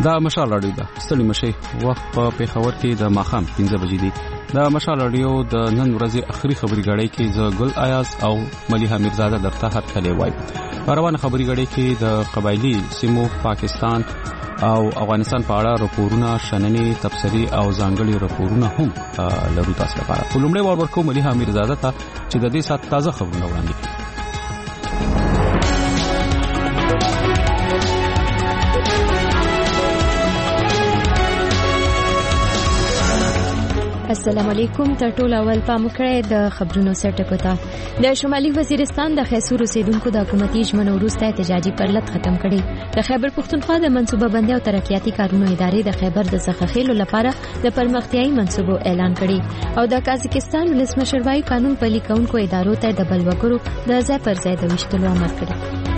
دا مشال راډیو ده. ستړي مشي وخت په پیښور کې د ماخام 15 بجې دي. دا مشال راډیو د نن ورځې اخري خبري غړې کې ز ګل ایاز او ملیحه میرزاده درته هر کله وای. روانه خبري غړې کې د قبایلی سیمو پاکستان او افغانستان په اړه راپورونه، شننې، تبصرې او ځانګړي راپورونه هم لرو تاسو لپاره. په لومړی وار ورکو ملیحه میرزاده ته چې د دې سات تازه خبرونه وړاندې کړي. السلام علیکم. تر ټولو اول پام وکړئ د خبرونو سرټکو ته. د شمالي وزیرستان د خیسور اوسیدونکو د حکومتي ژمنو وروسته احتجاجي پرلط ختم کړي. د خیبر پښتونخوا د منصوبه بندۍ او ترقیاتي کارونو ادارې د خیبر د څخخېلو لپاره د پرمختیايي منصوبو اعلان کړي او د قازقستان ولسمشر وايي قانون پلي کوونکو ادارو ته د بل وګړو د ځای پر ځای د ویشتلو امر کړی.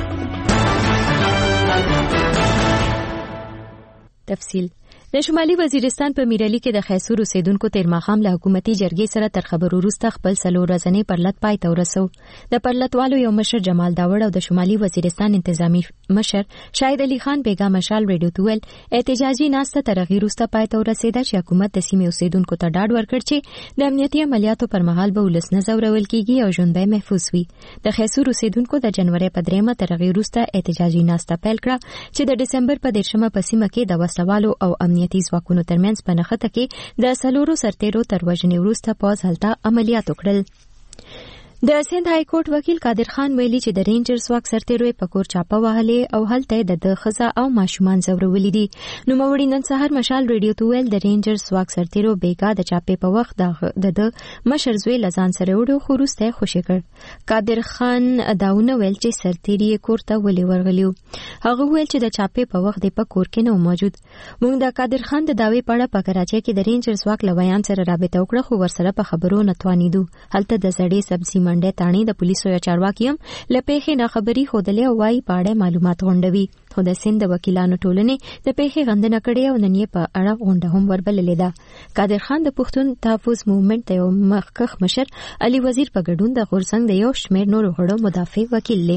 تفصیل. د شمالي وزیرستان په میرعلي کې د خیسور اوسیدونکو تیر ماښام له حکومتي جرګې سره تر خبرو وروسته خپل 4 ورځنی پرلط پای ته ورسو. د پرلطوالو یو مشر جمال داوړ او د شمالي وزیرستان انتظامی مشر شاهد علي خان بیگا مشال ریډیو تویل احتجاجي ناسته تر غیر وروسته پای ته ورسېده چې حکومت د سیمې اوسیدونکو ته ډاډ ورکړ چې د امنیتي عملیاتو پر مهال به ولس نه ځورول کیږي او ژوند به محفوظ وي. د خیسور اوسیدونکو د جنوري په 3 تر غیر وروسته احتجاجي ناسته پیل کړه چې د دسمبر په 10 په سیمه کې د وسلوالو او امنیتي ځواکونو ترمنځ په نښته کې د 4 سرتیرو تر وژنې وروسته پوز هلته عملیات وکړل. د سند های کورټ وکیل قادر خان ویلي چې د رینجر سواک سرتیرو په کور چاپه وهلې او هلته د خزه او ماشومان زورولې دي. نو موري نن سحر مشال ریډیو تویل د رینجر سواک سرتیرو بیګا د چاپې په وخت د مشر زوی لزان سره وړو خروسته خوشی کړ. قادر خان داونه ویل چې سرتیری کور ته ولې ورغلیو. هغه ویل چې د چاپې په وخت د په کور کې نو موجود. موږ د قادر خان د داوی په اړه په کراچۍ کې د رینجر سواک لویان سره رابطه وکړه خو ورسره په خبرو نتوانیدو. هلته د زړې سبزي منډه تانی د پولیسو یا چارواکي هم لپیخې نه خبري خودلې او وايي پاړه معلومات غونډوي. خو د سند وکیلانو ټولنې د پیخې غندنه کړې او نن یې په اړه غونډه هم وربللې ده. قادر خان د پښتون تحفظ موومېنټ یو مخکښ مشر علي وزیر په ګډون د غورځنګ د یو شمېر نورو غړو مدافع وکیل دی.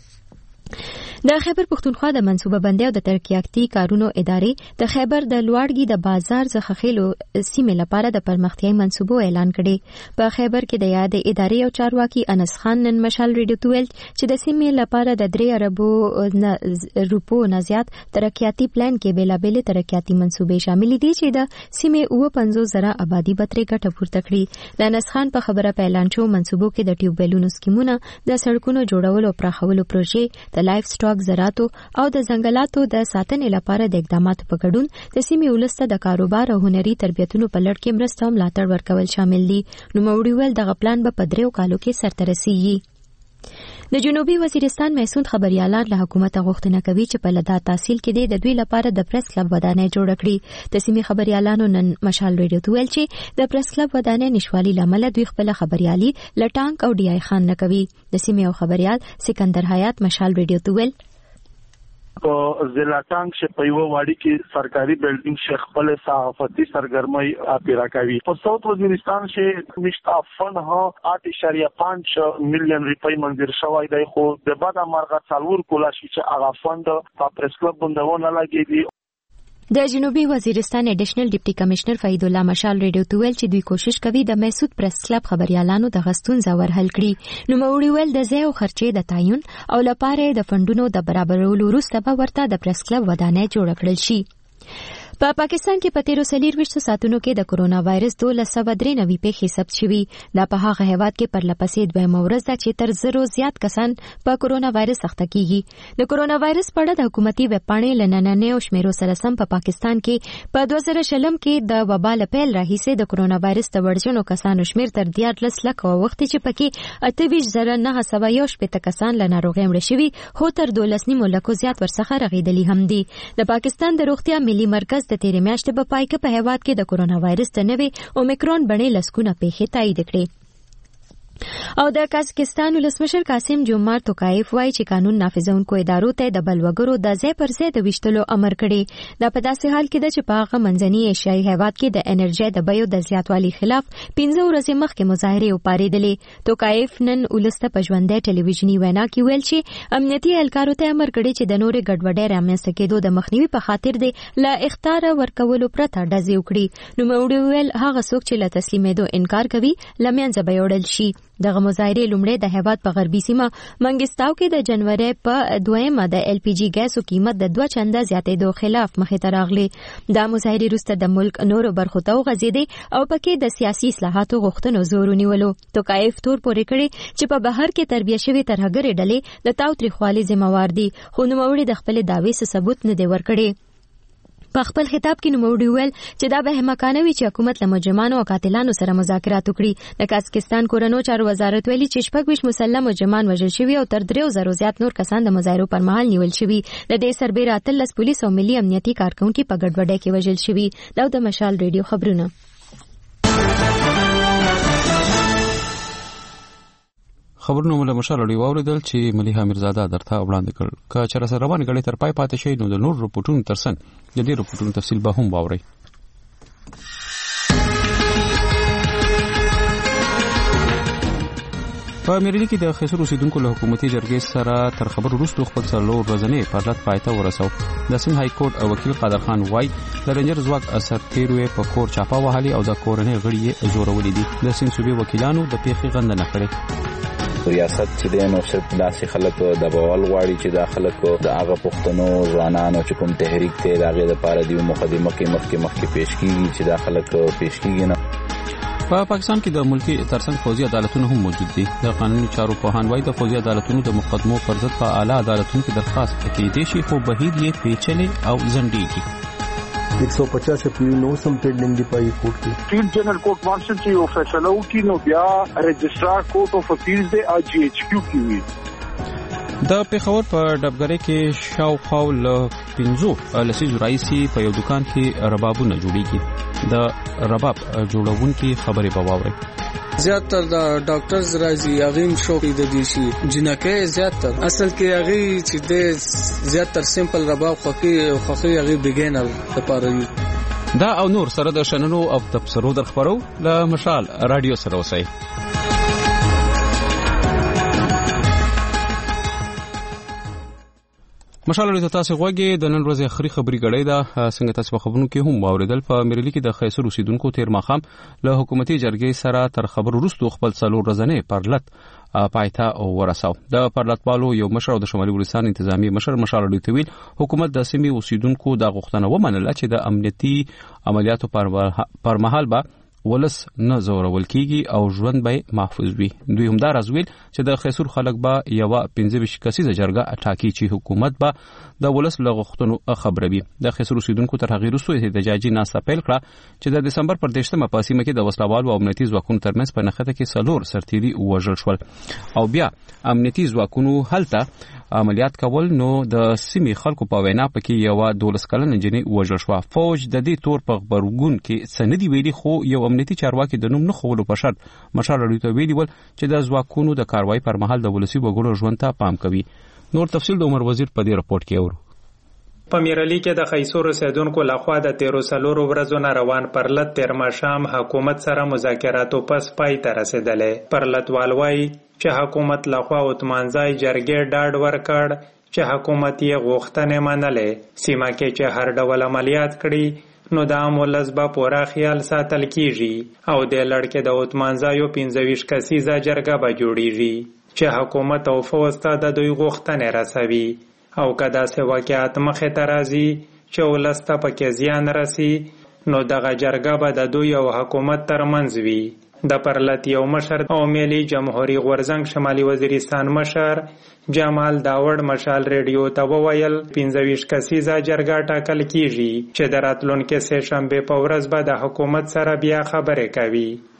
د خیبر پښتونخوا د منصوبه بندۍ او د ترقیاتي کارونو ادارې د خیبر د لوړګي د بازار څخه خېلو سیمې لپاره د پرمختیايي منصوبو اعلان کړي. په خیبر کې د یاد ادارې او چارواکي انس خان نن مشال ریډیو تویل چې د سیمې لپاره د 3 اربو روپو نه زیات ترقیاتي پلان کې بیلابل ترقیاتي منصوبې شامل دي چې د سیمې 50,000 آبادی بتري ګټه پورته کړي. د انس خان په خبره په اعلان شو منصوبو کې د ټیوبویلونو سکیمونه، د سړکونو جوړولو او پراخولو پروژې، د لایف سټاک زراعتو او د ځنګلاتو د ساتنې لپاره د اقداماتو په ګډون د سیمې ولسته د کاروبار او هنري تربیتونو په لړ کې مرسته او ملاتړ ورکول شامل دي. نو موري ول دغه پلان به په 3 کالو کې سرته رسیږي. د جنوبي وزیرستان محسود خبريالان له حکومت غوښتنه کوي چې په لدا تحصیل کې د دوی لپاره د پریس کلب ودانۍ جوړ کړي. د سیمې خبريالانو نن مشال ریډیو تویل چې د پریس کلب ودانۍ نشوالي لامل دوی خپل خبريالي لټانک او ډي آی خان نه کوي. د سیمې او خبريال سکندر حیات مشال ریډیو تویل په ضلع ټانګ چې په یو واړی کې سرکاري بلډینګ شیخ خپل صحافتي سرګرمۍ اپیرا کوي. په ساوث وزیرستان چې مشتا فن ها 8.5 میلیون روپۍ منظور شوی دی خو د بعد مرغه څلور کولا شي چې هغه فند په پریس کلب بندونه لګیږي. د جنوبي وزیرستان اډیشنل ډیپټي کمشنر فید الله مشال ریډیو تویل چې دوی کوشش کوي د محسود پریس کلب خبريالانو د غستون زور حل کړي. نو موري ول د ځای او خرچې د تعین او لپاره د فندونو د برابرولو وروسته به ورته د پریس کلب ودانۍ جوړ کړل شي. په پاکستان کې په 13 ساعتونو کې د کرونا وایرس 1293 پیښې ثبت شوي. دا په هغه هیواد کې پر لپسې دویمه ورځ ده چې تر 0 زیات کسان په کرونا وایرس اخته کیږي. د کرونا وایرس په اړه د حکومتي ویب پاڼې لنننې او شمیرو سره سم په پاکستان کې په 2020 کې د وبا له پیل راهیسې د کرونا وایرس د ورجنو کسانو شمیر تر 14 لک او وخت چې پکې 28,971 کسان له ناروغۍ مړه شوي هو تر 12 لک زیات ورڅخه رغیدلي هم دي. د پاکستان د روغتیا ملي مرکز د تیرې میاشتې په پای کې په هیواد کې د کرونا وایرس د نوې اومیکرون بڼې لسکونه پیښې تایید کړې. او د کازاکستان ولسمشر قاسم جومارت توکایف وایي چې قانون نافذونکو ادارو ته د بلوګرو د ځای پر ځای د ویشتلو امر کړي. دا په داسې حال کې ده چې په هغه منځني ایشیايي هیواد کې د انرژي د بیو د زیاتوالي خلاف 15 ورځې مخکې مظاهرې وپارېدلې. توکایف نن ولسته په ژوندۍ ټلویزیوني وینا کې ویل چې امنیتي اهلکارو ته امر کړي چې د نورې ګډوډۍ رامنځته کېدو د مخنیوي په خاطر دی له اخطار ورکولو پرته ډزې وکړي. نوموړي ویل هغه څوک چې له تسلیمېدو انکار کوي له منځه به یوړل شي. دغه مظاهرې لومړی د هیواد په غربي سیمه منګستاو کې د جنوري په 2مه د ال پی جی ګیسو قیمت د 2 چنده زیاتېدو خلاف مخې ته راغلي. دا مظاهرې وروسته د ملک نورو برخو ته وغځېدې او پکې د سیاسي اصلاحاتو غوښتنو زور ونیولو. توکایف تور پورې کړي چې په بهر کې تربیه شوي ترهګرې ډلې د تاوتریخوالي ذمہوار دي، خو نوموړي د خپل دعوې څه ثبوت نه دی ورکړی. په خپل خطاب کې نوموړي ویل چې دا به احمقانه وي چې حکومت له مجرمانو او قاتلانو سره مذاکرات وکړي. د کازاکستان کورنو چارو وزارت ویلي چې 26 مسلم مجرمان وژل شوي او تر 3000 زیات نور کسان د مظاهرو پر مهال نیول شوي. د دې سربېره 13 پولیس او ملي امنیتي کارکونکي په ګډوډۍ کې وژل شوي. دا د مشال ریډیو خبرونه. خبرونه مله مشال اړیو اوریدل چې مليحه میرزاده درته وړاندې کړ. که چېرې سره روان غړي تر پای پاتې شي نو د نور رپورټونو ترڅنګ د دې رپورټونو تفصیل به هم واورئ. په میرلی کې د خیسر اوسیدونکو له حکومتي جرګې سره تر خبرو وروسته خپل څلور ورځنی پرلط پایته ورسو. د سند های کورټ او وکیل قادر خان وای د رنجر ځواک اثر تیروي په کور چاپا وهالي او د کورنۍ غړي زورولې دي. د سند صوبې وکیلانو د پیښې غندنه کړې. ریاست چې د نو صرف داسې خلک د بوال غواړي چې د خلکو د هغه پښتنو ځوانانو چې کوم تحریک ته راغلي د پاره دی مقدمه کې مخکې پیش کیږي چې د خلک پیش کیږي نه. په پاکستان کې د ملکی ترڅنګ فوجي عدالتونه هم موجود دي. د قانوني چارو پوهان وايي د فوجي عدالتونو د مقدمو پر ضد په اعلی عدالتونو کې درخواست کېدای شي خو بهیر یې پیچلې او ځنډيږي. 150 اپریل نو سم پینډینګ دی پای کورټ کې چیف جنرل کورټ مارشل چې یو فیصله وکړي نو بیا رجسٹرار کورټ اف اپیلز د جی ایچ کیو کې وي. د پیښور په ډبګری کې شاوخوا له 15 لسیزو راځي په یو دکان کې ربابونه جوړیږي. د رباب جوړونکي خبرې په واوري. زیاتر د ډاکټرز راځي اغیم شوقي د دي شي جنکه زیاتر اصل کې اغي چې د زیاتر سیمپل رباب خوخي اغي بګینر لپاره دا او نور سره د شننو او تبصرو در خبرو له مشال رادیو سره وسای. مشال لري تاسو غوږی د نن ورځې اخري خبري غړې ده. څنګه تاسو په خبرونو کې هم واوریدل په میرلی کې د خیسر اوسیدونکو تیر ماخام له حکومتي جرګې سره تر خبرو وروسته خپل څلور ورځنی پرلط پایته ورساو. د پرلطوالو یو مشر او د شمالي ګلستان انتظامی مشر مشال لري تویل حکومت د سیمې اوسیدونکو د غوښتنه ومنله چې د امنیتي عملیاتو پر مهال به ولس نه زورول کیږي او ژوند به محفوظ وي. دوی هم دا راځویل چې د خیسر خلک به یو 15 کسیزه جرګه ټاکي چې حکومت به د ولس له غوښتنو خبروي. د خیسر اوسیدونکو تر هغه وروسته احتجاجي ناسته پیل کړه چې د دسمبر پر 10مه په سیمه کې د وسلوالو او امنیتي ځواکونو ترمنځ په نښته کې څلور سرتیري وژل شول او بیا امنیتي ځواکونو هلته عملیات کول نو د سیمې خلکو په وینا پکې یو 12 کلن جنې وژل شو. فوج د دې تور په خبرګون کې سندې ویلي خو یو امنیتي چارواکي د نوم نه خولو په شرط مشال لري ته ویلي ول چې د ځواکونو د کاروایی پر مهال د ولسی وګړو ژوند ته پام کوي. نور تفصیل د عمر وزیر په دې رپورت کې اورو. په میرلی کې د خیسور اوسیدونکو لخوا د 13 ورځو نه روان پرلط تیر ماښام حکومت سره مذاکراتو پس پای ته رسیدلې. پرلطوال وایي چې حکومت لخوا اتمانځای جرګې ډاډ ورکړ چې حکومت یې غوښتنې منلې. سیمه کې چې هر ډول عملیات کړي نو د عام ولس به پوره خیال ساتل کیږي او د لړکې د اتمانځایو 15 کسیزه جرګه به جوړیږي چې حکومت او فوج ته د دوی غوښتنې رسوي او که داسې واقعات مخې ته راځي چې ولس ته پکې زیان رسي نو دغه جرګه به د دوی او حکومت ترمنځ وي. د پرلط یو مشر او ملي جمهوریت غورزنګ شمالي وزیرستان مشر جمال داوړ مشال ریډیو ته وویل 15 کسیزه جرګه ټاکل کیږي چې د راتلونکي سه شنبه په ورځ به د حکومت سره بیا خبرې کوي. وایي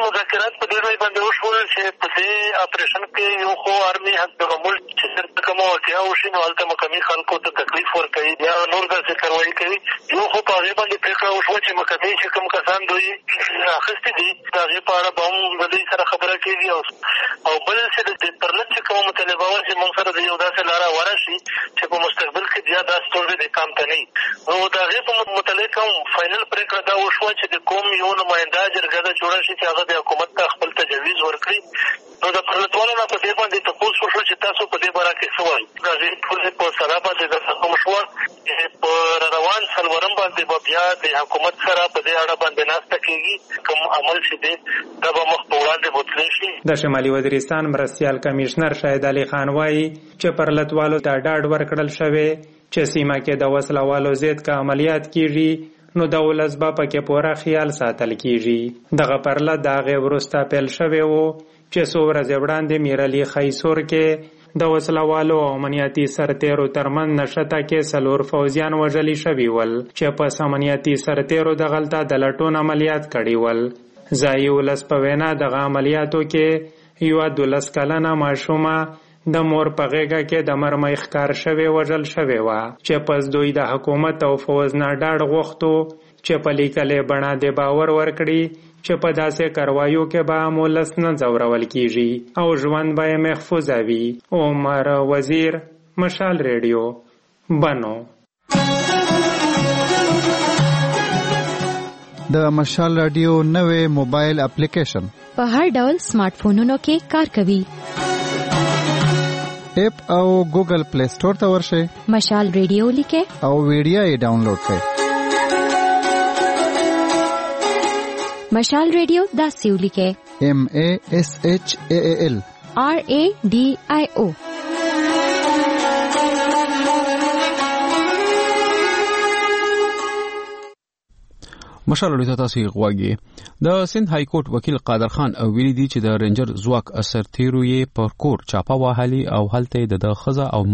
مذاکرات په دې ځای باندې وشول چې په دې اپریشن کې یو خو آرمي حق د معمول چې کومه وقعه وشي نو هلته مقامي خلکو ته تکلیف ورکوي یا نور داسې کاروایي کوي. یو خو په هغې باندې پرېکړه وشوه چې مقامي چې کوم کسان دوی اخیستي دي د هغې په اړه به هم د دوی سره خبره کېږي او بل چې د پرلط چې کومه مطالبه وه چې موږ سره د یو داسې لاره ورشي چې په مستقبل کې بیا دا ستونزې د کام ته نه وي. نو د هغې په متعلق هم فاینل پرېکړه دا وشوه چې د کوم یو نماینده جرګه ده جوړه شي چې هغه د حکومت ته خپل تجویز ورکړي. نو د پرلطوالو نه په دې باندې تپوس وشو چې تاسو په دې باره کې څه وایي. د هغې ټولې په سلا باندې د تفاهم شوه چې په روان څلورم باندې به بیا د حکومت سره په دې اړه باندې ناسته کېږي. کوم عمل چې دی دا به مخ په وړاندې بوتلی شي. د شمالي وزیرستان مرستیال کمیشنر شاهد علي خان وایي چې پرلطوالو ته ډاډ ورکړل شوی چې سیمه کې د وسله والو ضد که عملیات کېږي نو د ولس به پکې پوره خیال ساتل کېږي. دغه پرلط د هغې وروسته پیل شوی و چې څو ورځې وړاندې میرعلي خیسور کې د وسله والو او امنیتي سرتیرو ترمنځ نښته کې 4 فوجیان وژلي شوي ول چې په امنیتي سرتیرو دغلته د لټون عملیات کړي ول. ځایي ولس په وینا دغه عملیاتو کې یوه 12 کلنه ماشومه د مور په غېږه کې د مرمۍ ښکار شوې وژل شوې وه چې پس دوی د حکومت او فوج نه ډاډ غوښتو چې په لیکلې بڼه د باور ورکړي چې په داسې کاروایو کې به هم ولس نه ځورول کېږي او ژوند به یې محفوظه وي. عمر وزیر، مشال ریډیو، بنو. د مشال رادیو نوې موبایل اپلیکیشن په هر ډول سمارټ فونونو کې کار کوي. اپ او ګوګل پلی سٹور ته ورشئ، مشال ریډیو لیکئ او ویډیو یې ډاونلوډ کړئ. مشال ریډیو داسې ولیکئ MASHAAL RADIO. مشال ریډیو تاسو غواګي. د سند های کورټ وکیل قادر خان ویلي دی چې د رینجر ځواک سرتیرو یې پر کور چاپه وهلي او هلته د خزه او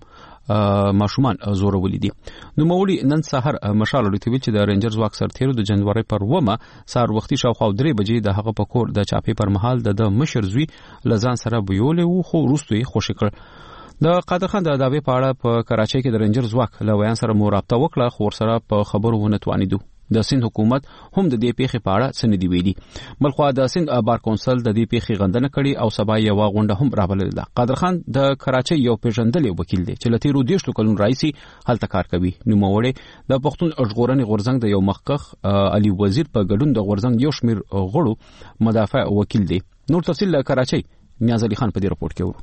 ماشومان زورولي دي. نو مولي نن سحر مشال ریډیو چې د رینجر ځواک سرتیرو د جنوري پر 1 سار وختي شاوخوا 3 بجې د هغه په کور د چاپې پر مهال د مشر زوی لزان سره بيول او خو روستوي خوشی کړ. د قادر خان د داوی په اړه په کراچۍ کې د رینجر ځواک لویان سره مرابطه وکړه خو سره په خبرو ونه توانیدو. د سند حکومت هم د دې پیښې په اړه څه نه دی ویلي. بلخو د سند بار کونسل د دې پیښې غندنه کړې او سبا یې واغونډه هم راغله ده. قادر خان د کراچۍ یو پیژندل وکیل دی چې لتیرو 10 کلون رئیسي هلته کار کوي. نو موړې د پښتون ژغورنې غورځنګ د یو مخکخ علي وزیر په ګډون د غورځنګ یو شمیر غړو مدافع وکیل دی. نور تفصیل کراچۍ نیاز علي خان په دې رپورت کې ورو.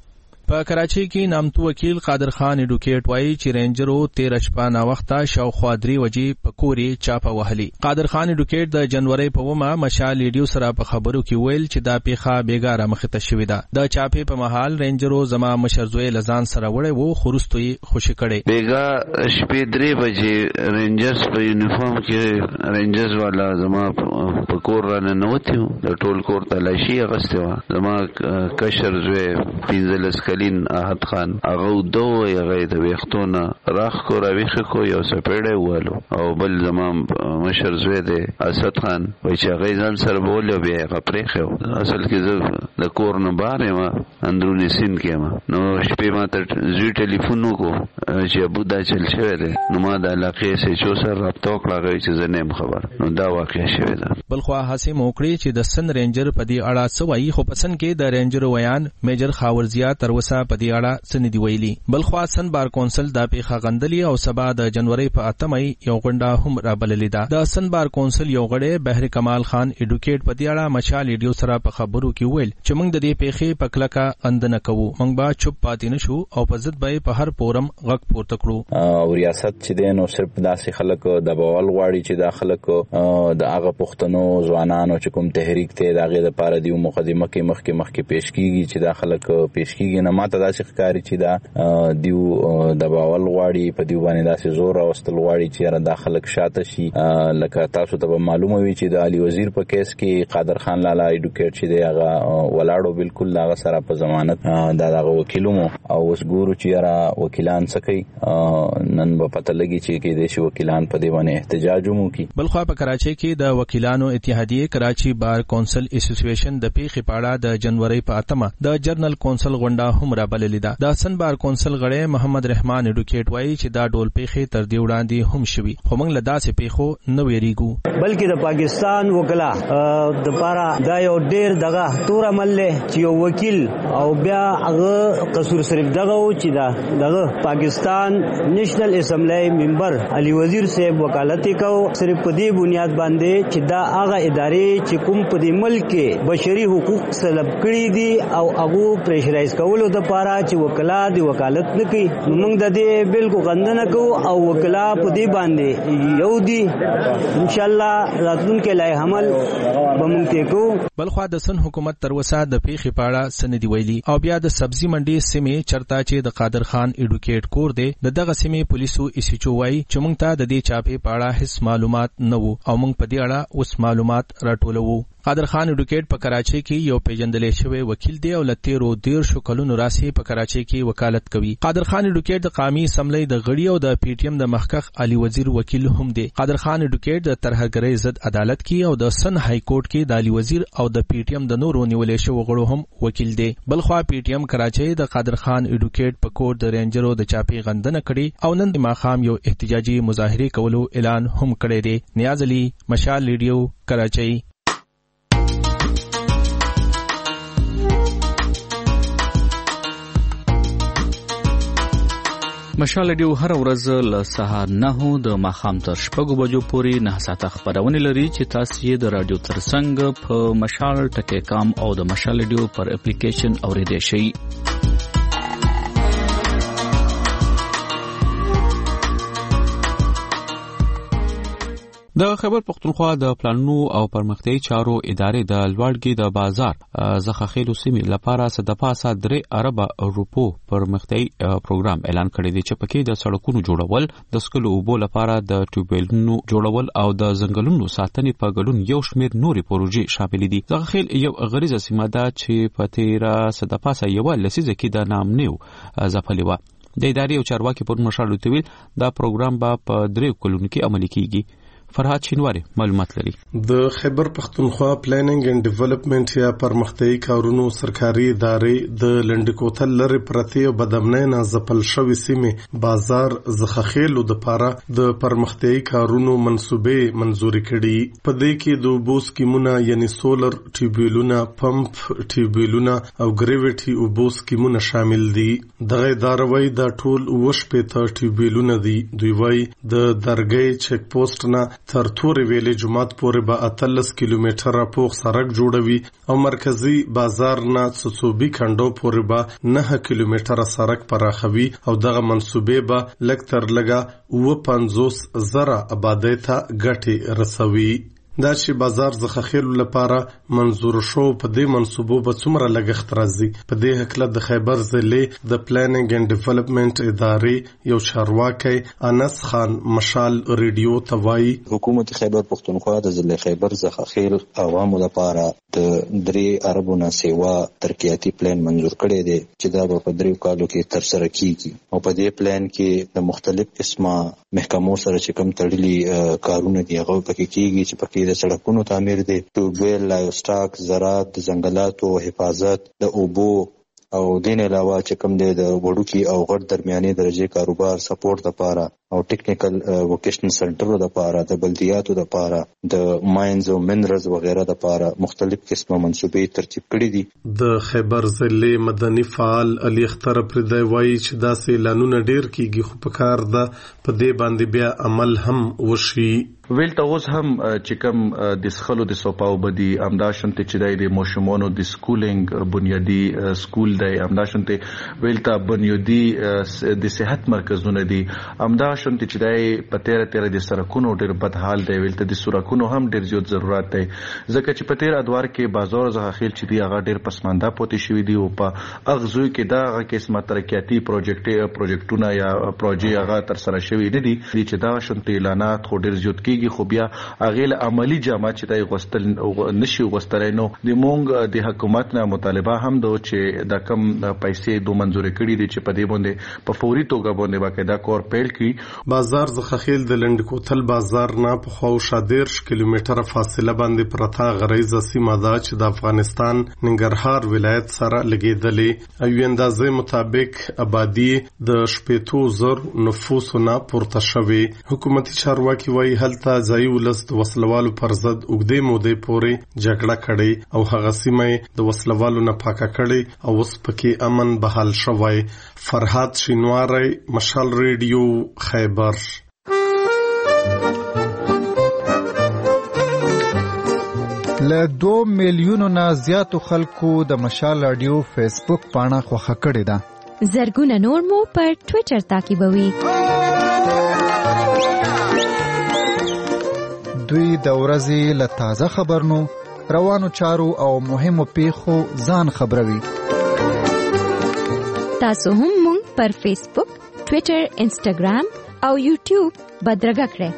په کراچۍ کې نامتو وکیل قادر خان ایډوکیټ وایي چې رینجرو 13 شپه نا وخته شاوخوا 3 بجې په کوري چاپه وهلي. قادر خان ایډوکیټ د جنوري په 1 مشال ریډیو سره په خبرو کې ویل چې دا پیښه بیګاره مخته شوې ده. د چاپې په محل رینجرو زما مشرزوی لزان سره وړي وو خورستوي خوشی کړي. بیګا شپې 3 بجې رینجرز په یونیفارم کې رینجرز والا زما په کور رانه نوتیو د ټول کور تلاشي غستو. زما کشر زوی 15 کلین احد خان هغه دوه هغه د وختونه راخ کو راويخ کو یو سپېړې والو او بل زمام مشر زوی دی اسد خان وای چې هغه ځان سره بوله بیا هغه پرېخو. اصل کې زه د کور نه بارې ما اندرونی سین کې ما نو شپې ما ته زوی ټلیفون وکړو چې ابو دا چل شوی دی. نو ما د علاقې سره چو سره رابطه وکړه چې زه نه خبر. نو دا واقع شوی ده. بلخو حسیم وکړي چې د سن رینجر په دې اړه څه وایي خو پسند کې د رینجر ویان میجر خاورزیا تر وسه په دې اړه سن دی ویلي. بلخو سن بار کونسل د پیښه غندلی او سبا د جنوري په 8 یو غونډه هم رابللې ده. د سن بار کونسل یو غړی بهر کمال خان ایډوکیټ په دې اړه مشال ریډیو سره په خبرو کې ویل چې موږ د دې پیښې په کلکه اندنه کوو. موږ به چوپ پاتې نشو او په ضد به په هر فورم غږ پورته کړو. او ریاست چې دینو صرف داسې خلک د بوال غواړي چې د خلکو د هغه پښتنو ځوانانو چې کوم تحریک ته دغه د پاره دی مقدمه کې مخکې پیش کیږي چې د خلک پیش کیږي نه ماته داسې ښکاري چې دا دیو د باول غواړي په دیو باندې داسې زور راوستل غواړي چې را داخلك شاته شي. لکه تاسو ته معلومه وي چې د علي وزیر په کیس کې قادر خان لالا ایډوکیټ چې دی هغه ولاړو بالکل هغه سره په ضمانت دغه وکیلومو او اوس ګورو چې را وکیلان سکی نن په پته لګي چې کې د وکیلان په دی باندې احتجاج وکړي. بلخوا په کراچۍ کې د وکیلانو اتحادیه کراچي بار کونسل اسوسییشن د پیښې په اړه د جنوري په 8 د جرنل کونسل غونډه هم را بللې ده. د سن بار کونسل غړی محمد رحمان ایډوکیټ وایي چې دا ډول پیښې تر دې وړاندې هم شوي خو موږ له داسې پیښو نه ویریږو بلکې د پاکستان وکلا د پاره دا یو ډېر دغه تور عمل له چې یو وکیل او بیا هغه قصور صرف دغه و چې دغه پاکستان نېشنل اسمبلی ممبر علي وزیر صاحب وکالت کو صرف په دې بنیاد باندې چې دا هغه ادارې چې کوم په دې ملک کې بشري حقوق سلب کړي دي او هغه پریشرایز کولو د پاره چې وکلا دی وکالت نه کوي. موږ د دې بالکل غندنه کوو او وکلا په دې باندې یو دي ان شاء الله راتلونکي لای عمل بمونږ کوو. بلخوا د سن حکومت تر وسه د پیښې په اړه سندې ویلي او بیا د سبزی منډي سیمې چرتا چې د قادر خان ایډوکیټ کور دی دغه سیمې پولیسو ایسیچو وای چې موږ ته د دې چاپې په اړه هیڅ معلومات نه وو او موږ په دې اړه اوس معلومات راټولوو. قادر خان ایډوکیټ په کراچۍ کې یو پیژندل شوی وکیل دی او لتیرو 13 کلونو راسي په کراچۍ کې وکالت کوي. قادر خان ایډوکیټ د قومي اسمبلی د غړي او د پی ټی ایم د مخکخ علي وزیر وکیل هم دی. قادر خان ایډوکیټ د ترهګرۍ ضد عدالت کې او د سن های کورټ کې د علي وزیر او د پی ټی ایم د نورو نیولې شو غړو هم وکیل دی. بلخوا پی ټی ایم کراچۍ د قادر خان ایډوکیټ په کور د رینجرو د چاپی غندنه کړي او نن د ماخام یو احتجاجي مظاهره کولو اعلان هم کړی دی. نیاز علي، مشال ریډیو، کراچۍ. مشال ریډیو هر ورځ له سهار 9 د ماخام تر 6 بجو پورې 9 ساعته خبرونه لري چې تاسو یې د رادیو ترڅنګ په مشال ټکی کام او د مشال ریډیو پر اپلیکیشن اوریدئ شئ. د خیبر پختونخوا د پلانونو او پرمختیايي چارو ادارې د لوړګي د بازار زخخېلو سیمې لپاره صدپاسه 3 ارب روپو پرمختیايي پروګرام اعلان کړی دی چې پکې د سړکونو جوړول، د سکلو اوبو لپاره د ټیوبویلونو جوړول او د ځنګلونو ساتنې په ګډون یو شمېر نورې پروژې شامل دي. زخخېل یو غریزه سیمه ده چې په تیرا صدپاسه یو لسیزه کې د نام نیو ځپلې و. د ادارې او چارواکي پر مشال تویل دا پروګرام به په 3 کلونو کې عملي کیږي. فرهاد شینواری معلومات لري. د خیبر پختونخوا پلانینګ اینڈ ډیولپمنٹ یا پرمختیايي کارونو سرکاري ادارې د لنډکوتل لري پرتی او بدمنه نه ځپل شوی سیمه بازار زخخېلو د پاره د پرمختیايي کارونو منسوبې منزوري کړي. په دې کې د اوبو سکیمونه یعنی سولر ټیوبویلونه، پمپ ټیوبویلونه او ګریویټي اوبو سکیمونه شامل دي. دغه ادارې وایي د ټول وشپېته ټیوبویلونه دي. دوی وایي د درګۍ چک پوسټ نه تر تورې ویلې جمعات پورې به 13 کیلومتره پوخ سړک جوړوي او مرکزی بازار نه څوڅوبي کندو پورې به 9 کیلومتره سړک پراخوي او دغه منسوبې به لږ تر لږه 50,000 آبادی ته ګټې رسوي. دا چې بازار زخخېلو لپاره منظور شو په دې منصوبو به څومره لګښت راځي. په دې هکله د خیبر ضلع د پلانینګ اینڈ ډیولپمنٹ ادارې یو چارواکي انس خان مشال ریډیو ته وایي حکومت خیبر پختونخوا د ضلع خیبر زخخېل عوامو لپاره د 3 اربونه سیوا ترقیاتي پلان منظور کړی دی چې دا په 3 کالو کې تر سره کیږي او په دې پلان کې د مختلف قسمه محکمو سره چې کوم تړلي کارونه دي هغه پکې کیږي چې پکې د سړکونو تعمیر دي، ټیوبویل، لایوسټاک، زراعت، د ځنګلاتو حفاظت، د اوبو او دین علاوه چې کوم دی د وړوکي او غټ درمیاني درجه کاروبار سپورټ لپاره او ټیکنیکل ووکیشنل سنټرو لپاره، د بلدیاتو لپاره، د ماینز او منرالز وغیرہ لپاره مختلف قسمه منسوبې ترتیب کړي دي. د خیبر ضلع مدني فعال علي اختر پردی وایي چې داسې اعلانونه ډیر کیږي خو په کار ده په دې باندې بیا عمل هم وشي. ویلته اوس هم چې کوم د سخلو د سوپاو بدی امداشنته چې د موشمونو د سکولینګ بنیادی سکول دی امداشنته ویلته بنیادی د صحت مرکزونه دي امداشنته چې د پتیره د سرکونو ډیر بد حال دی ویلته د سرکونو هم ډیر زیات ضرورت دی ځکه چې پتیره ادوار کې بازار زغخیل چې دی هغه ډیر پسمانده پوتې شوی دی او په اغزوی کې دا قسمه ترقیاتی پروجیکټونه یا پروژې هغه تر سره شوی نه دي چې دا شنت اعلانات خو ډیر زیات کیږي خو بیا هغه عملی جامه چې دای غوستل نشي غوستلای نو د مونږ د حکومت نه مطالبه هم دو چې د کم پیسې دو منزور کړي دي چې په دې باندې په فوري توګه باندې باقاعده کور پیل کړي بازار زخخیل د لندکوتل بازار نه په خو شادر کیلومتر فاصله باندې پرتا غریزه سیمه ده چې د افغانستان ننګرهار ولایت سره لګیدلې او اندازې مطابق آبادی د 70,000 نفوسونه پورته شوی حکومتي چارواکي وايي هلته ځای ولست وسلوالو پر ضد اوږدې مودې پورې جګړه کړې او هغه سیمه د وسلوالو نه پاکه کړې او اوس پکې امن بحال شوی فرحات شینواری مشال ریډیو خیبر له 2 میلیونو نه زیاتو خلکو د مشال رادیو فیسبوک پاڼه خوښه کړې ده زرګونه نور مو پر ټوئیټر تعقیبوي دوی د ورځې له تازه خبرونو روانو چارو او مهمو پیښو ځان خبروي تاسو هم مونږ پر فیسبوک ټوئیټر انسټاګرام او یوټیوب بدرګه کړئ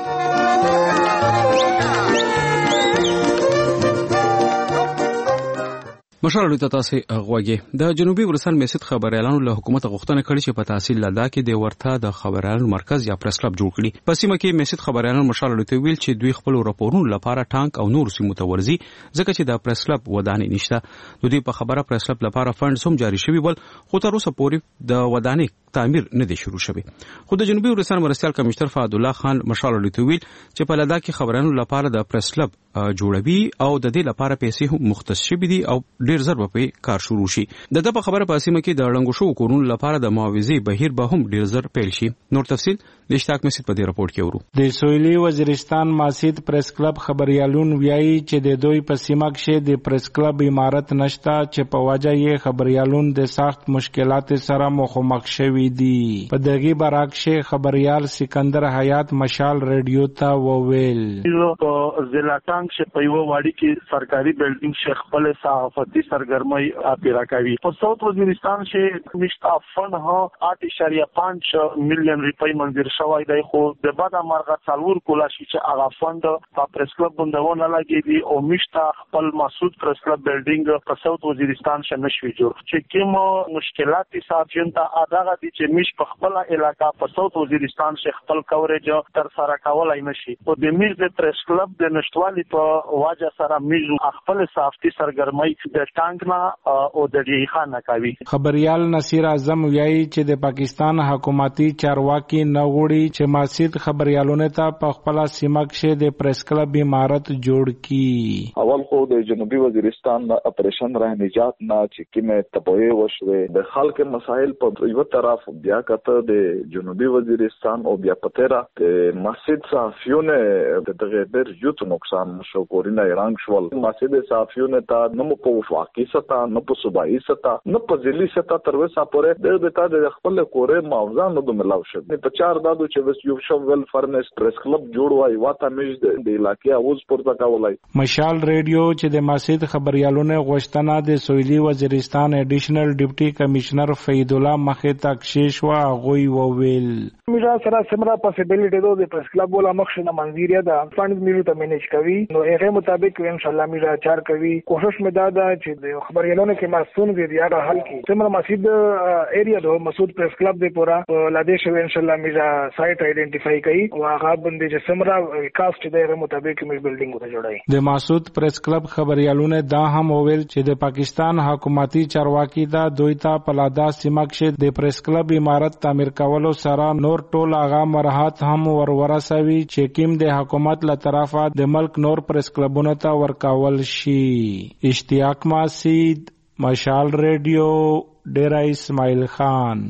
مشال ته تاسو غوږی د جنوبي ورسان میسید خبريالانو له حکومت غوښتنه کړې چې په تحصیل لدا کې د ورته د خبريالانو مرکز یا پریس کلب جوړ کړي په سیمه کې میسید خبريالانو مشال ته ویل چې دوی خپل راپورونو لپاره ټانک او نور سیمو ته ورزي ځکه چې د پریس کلب ودانې نشته دوی په خبره پریس کلب لپاره فند هم جاری شوی ول خو تر اوسه پورې د ودانې تعمیر نه دی شروع شوی خو د جنوبي ورسان مرستيال کمشنر فهد الله خان مشال ته ویل چې په لدا کې خبريالانو لپاره د پریس کلب جوړوي او د دې لپاره پیسې هم مختص شوي دي او ډیر زر په کار شروع شي د په خبره په سیمه کې د ړنګو شو کورونو لپاره د معاوضې بهیر به هم ډیر زر پیل شي نور تفصیل د اشتاق مسجد په دې راپورټ کې ورو د سویلي وزیرستان ماسید پریس کلب خبريالون ویایي چې د دوی په سیمه کې د پریس کلب عمارت نشته چې په وجه یې خبريالون د سخت مشکلات سره مخامخ شوي دي په دغه برعکس خبريال سکندر حیات مشال ریډیو ته وویل په ضلع ټانګ چې په یو واړی کې سرکاري بلډینګ شیخ خپل صحافتي سرګرمۍ اپیرا کوي په ساوث وزیرستان چې مشتا فن ها 8.5 میلیون روپۍ منظور شوی دی خو د بعد مرغه څلور کولا شي چې هغه فند په پریس کلب باندې لګیږي او مشتا خپل مسعود پریس کلب بلډینګ په ساوث وزیرستان کې نشوي جوړ چې کوم مشکلات صاحب ته هغه دي چې مش په خپل علاقہ په ساوث وزیرستان کې خپل کوریج تر سره کولای نشي او د میز د پریس کلب د نشټوالي په واجه سره میز خپل صحافتي سرګرمۍ د ټانک نه او د دې خانه کوي خبريال نصیر اعظم ویایي چې د پاکستان حکومتي چارواکي نغوړي چې ماسید خبريالونه ته په خپل سیمه کې د پریس کلب عمارت جوړ کی اول خو د جنوبي وزیرستان اپریشن راه نجات نه چې کیمه تبوی وشوي د خلک مسائل په یو طرف بیا کته د جنوبي وزیرستان او بیا پتیرا د مسجد صحافیونه د دغه ډېر یوت نقصان شو کورینه ایران شول مسجد صحافیونه ته نو په وفاقي ستا نه په صوبایي ستا نه په ځلي ستا تر وسه پورې د تا د خپل کورې معاوضه نه د ملاو شو په چار دادو چې وس یو شو ول فرنس پریس کلب جوړ وای واته مج د علاقې اوس پورته کولای مشال ریډیو چې د مسجد خبريالونه غوښتنه د سویلي وزیرستان ایډیشنل ډیپټي کمشنر فید الله مخه تکشیش وا غوي وویل میرا سره سمرا پاسبিলিټي د پریس کلب ولا مخشنه منځیریا د فند میرو ته مینیج کوي نو هغه مطابق ان شاء الله میرا چار کوي کوشش مې دا ده چې د خبريالونه کې مسون دي یا حل کی سمرا مسجد ایریا د مسعود پریس کلب دی پورا لادیش ان شاء الله میرا سایت آئیډینټیفای کوي او هغه باندې چې سمرا کاست دغه مطابق مې بلډینګ ته جوړای د مسعود پریس کلب خبريالونه دا هم وویل چې د پاکستان حکومتي چارواکي دا دوی ته پلادا سیمه کې د پریس کلب عمارت تعمیر کولو سره نور ټول هغه مرحات هم ورسوي چې کیم د حکومت له طرفه د ملک نور پریس کلبونه ته ورکول شي اشتیاق مسجد مشال ریډیو ډیرا اسماعیل خان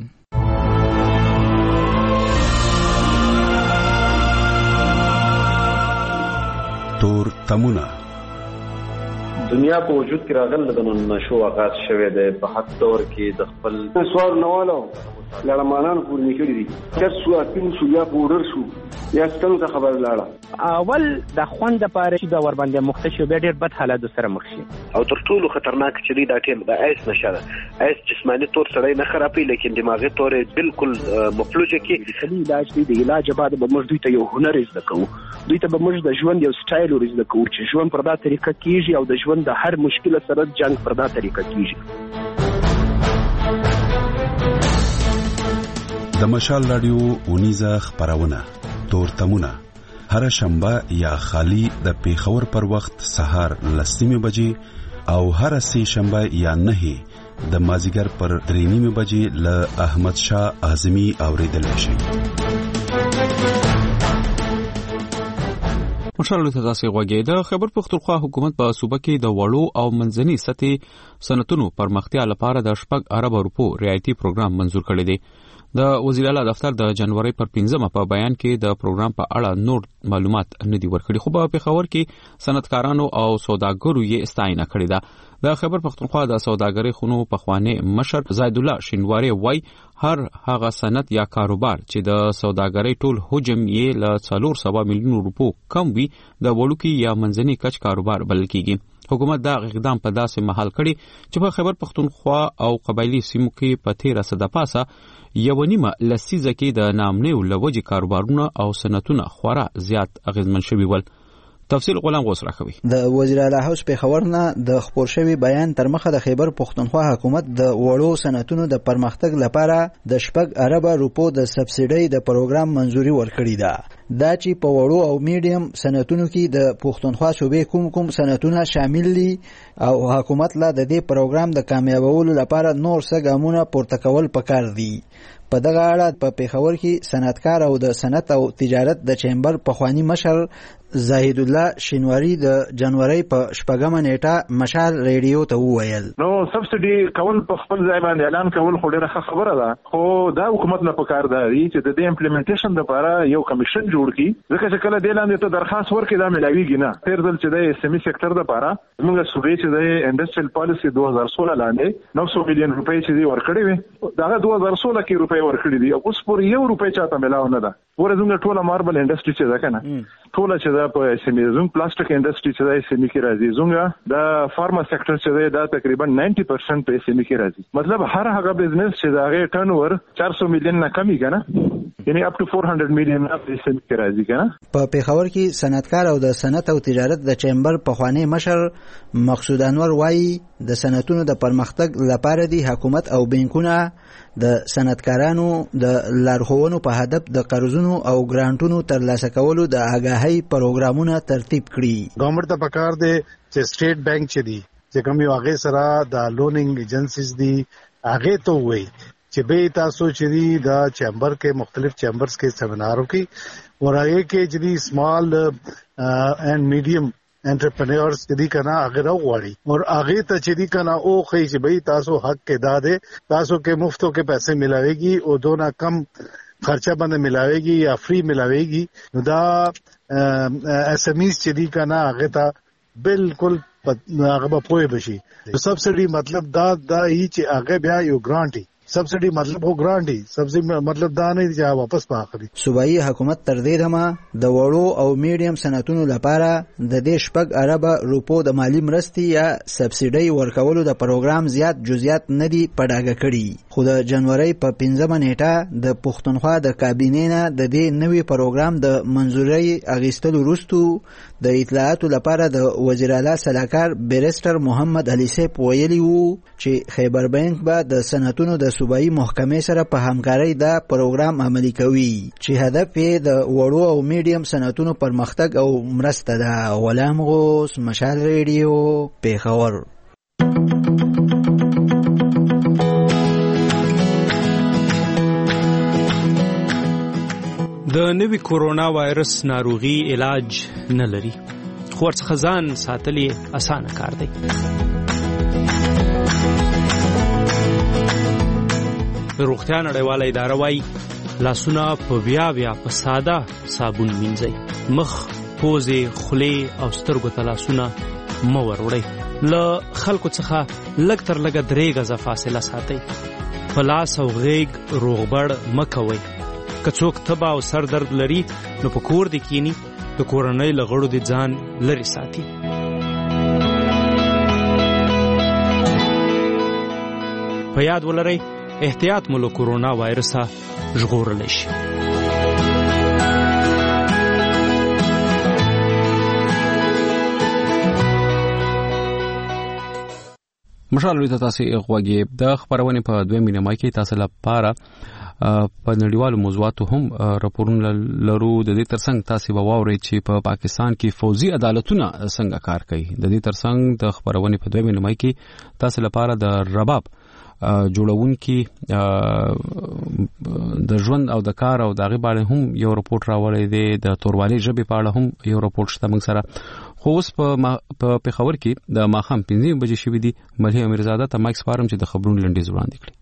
تور تمونه. دنیا په وجود کې راغله د نشو آغاز شوه د په حد دور کې د خپل سوال نوالو لړمانان پور نکړي دي چې څو اتین شو یا پورر شو یا څنګه خبر لاړه اول د خوند لپاره چې دا ور باندې مختشو به ډېر بد حالات سره مخ شي او تر ټولو خطرناک چې دی دا ټیم د ایس نشره ایس جسمانی طور سره نه خرابې لیکن دماغي طور بالکل مفلوجه کې د علاج دی د علاج بعد به موږ دوی ته یو هنر زده کوو دوی ته به موږ د ژوند یو سټایل ورزده کوو چې ژوند پر دا طریقه کیږي او د ژوند د هر مشکل سره جنگ پر دا طریقه کیږي. د مشال رادیو اونیزه خبرونه تور تمونه هر شنبه یا خالی د پیښور پر وخت سهار 10:00 بجې او هر سه شنبه یا 9 د مازیګر پر 3:30 بجې ل احمد شاه اعظمي اوریدل شي. مشال ته تاسو غوږی د خیبر پختونخوا حکومت په صوبه کې د وړو او منځني سطحي صنعتونو پرمختیا لپاره د 6 ارب روپو رعایتي پروګرام منزور کړی دی. د وزیر اعلی دفتر د جنوري پر 15 په بیان کې د پروګرام په اړه نور معلومات نه دی ورکړي خو په پیښور کې صنعتکارانو او سوداګرو یې استاینه کړې ده. د خیبر پختونخوا د سوداګرۍ خونو پخوانی مشر زید الله شینواری وای هر هغه صنعت یا کاروبار چې د سوداګرۍ ټول حجم یې ل 400 میلیون روپو کم وي د وړوکی یا منځني کچ کاروبار بلل کیږي. حکومت دا اقدام په داسې محل کړي چې په خیبر پختونخوا او قبایلی سیمو کې په 13 صده پاسه یو نیمه لسیزه کې د نامنیو لوجي کاروبارونه او صنعتونه خورا زیات اغیزمن شوي ول. تفصیل غلام غوس راکوي. د وزیر اعلی هاوس په خبرنه د خبر شوی بیان تر مخه د خیبر پختونخوا حکومت د وړو صنعتونو د پرمختګ لپاره د 6 ارب روپو د سبسیډي د پروګرام منزوري ورکړی ده. دا چې په وړو او میډیم صنعتونو کې د پختونخوا صوبې کوم صنعتونه شامل دي او حکومت لا د دې پروګرام د کامیابولو لپاره نور څه ګامونه پورته کول پکار دي. په دغه اړه په پیښور کې صنعتکار او د صنعت او تجارت د چیمبر پخوانی مشر زاهد الله شینواری د جنوري په 4 نیټه مشال ریډیو ته وویل نو سبسډي کول په خپل ځای باندې اعلان کول خو ډیره خبره ده خو دا حکومت نه پکار دی چې د امپلیمنټیشن لپاره یو کمیشن جوړ کړي ځکه چې کله د لاندې ته درخواست ورکړي دا ملاویږي نه تیر ځل چې د سیمي سېکټر لپاره موږ صوبې چې د انډستریال پالیسی 2016 لاندې 900 میلیون روپۍ چې ورکړي وي دا 2016 کې روپۍ ورکړي دي اوس پر 1 روپۍ چاته ملاو نه ده ورزمږه ټوله ماربل انډستری چې ده کنه ټوله چې دا په سیمي زون پلاستیک انډستری چې دا سیمي کې راځي زونګه دا فارما سېکټر چې دا تقریبا 90% په سیمي کې راځي مطلب هر هغه بزنس چې دا غي ټرن اوور 400 میلیون نه کمی کنه یعنی اپ ټو 400 میلیون په سیمي کې راځي کنه. په پیښور کې صنعتکار او د صنعت او تجارت د چیمبر پخوانی مشر مقصود انور وایي د صنعتونو د پرمختګ لپاره دی حکومت او بانکونه د صنعتکارانو د لارښوونو په هدف د قرضونو او ګرانټونو ترلاسه کولو د آگاهی پروګرامونه ترتیب کړي. ګورنمنت ته پکار دی چې سټیټ بانک چې دی چې کوم یو هغه سره د لونینګ ایجنسیز دی هغه ته وایي چې به تاسو چې دی د چیمبر کې مختلف چیمبرز کې سیمینارو کې ورایي کې چې دی سمال اینڈ میډیم انټرپرینورز چې دی کنه هغه راوړي او هغه ته چې دی کنه او خې چې به تاسو حق کې داده تاسو کې مفتو کې پیسې ملاويږي او دونه کم خرچه باندې ملاويږي یا فری ملاويږي نو دا اس ام ایز چې دی کنه هغه ته بالکل هغه په پوي بشي. سبسډي مطلب دا هی چې هغه بیا یو ګرانټي سبسډي مطلب هو ګرانټي سبسډي مطلب دا نه چې واپس پاخري. صوبایي حکومت تر دې دمه د وړو او میډیم صنعتونو لپاره د 6 ارب روپو د مالی مرستې یا سبسډي ورکولو د پروګرام زیات جزئیات نه دي پډاګه کړي خو د جنوري په 15 نیټه د پښتونخوا د کابینې نه د دې نوي پروګرام د منزوري اغیستلو وروسته د اطلاعاتو لپاره د وزیر اعلی صلاحکار بیرستر محمد علي سیف ویلي وو چې خیبر بانک به د صنعتونو د صوبایي محکمې سره په همکارۍ دا پروګرام عملي کوي چې هدف یې د وړو او میډیم صنعتونو پرمختګ او مرسته ده. غلام غوس مشال ریډیو پیښور. د نوي کورونا وایرس ناروغي علاج نه لري خو ورڅخه ځان ساتل یې اسانه کار دی. روغتیا نړیواله اداره وايي لاسونه په بیا په ساده صابون مینځئ، مخ پوزې خولې او سترګو ته لاسونه مه وروړئ. له خلکو څخه لږ تر لږه 3 غزه فاصله ساتئ. په لاس او غیږ روغبړ مه کوئ. که څوک تبه او سر درد لري نو په کور دې کینی، د کورنۍ له غړو دې ځان لرې ساتي. په یاد ولرئ احتیاط مو له کورونا وایرسه ژغورلی شي. مشال ته تاسو غوږی د خبرونه په 2 مینه کې تاسو لپاره په نړیوالو موضوعاتو هم راپورونه لرو. د دې ترڅنګ تاسو به واورئ چې په پاکستان کې فوزي عدالتونه څنګه کار کوي. د دې ترڅنګ د خبرونه په 2 مینه کې تاسو لپاره د رباب جوړونکي د ژوند او د کار او دغه باندې هم یو راپورټ راوړی دی. د توروالي ژبې په اړه هم یو راپورټ شته موږ سره. خو اوس په پیښور کې د ماخام 5 بجې شوې دي. ملي امیرزاده ته مایک سپارم چې د خبرونو لنډیز وړاندې کړي.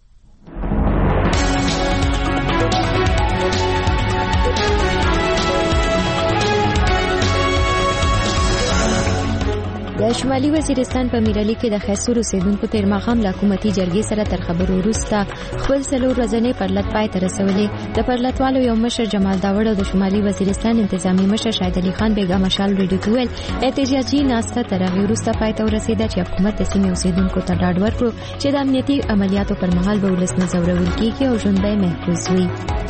د شمالي وزیرستان په میرالي کې د خیسور اوسیدونکو تیر ماښام له حکومتي جرګې سره تر خبرو وروسته خپل 4 ورځنی پرلط پای ته رسولې. د پرلطوالو یو مشر جمال داوړ او د شمالي وزیرستان انتظامی مشر شاهد علي خان بیګا مشال ریډیو ته ویل احتجاجي ناسته تر هغه وروسته پای ته ورسېده چې حکومت د سیمې اوسیدونکو ته ډاډ ورکړو چې د امنیتي عملیاتو پر مهال به ولس نه ځورول کیږي او ژوند به محفوظ وي.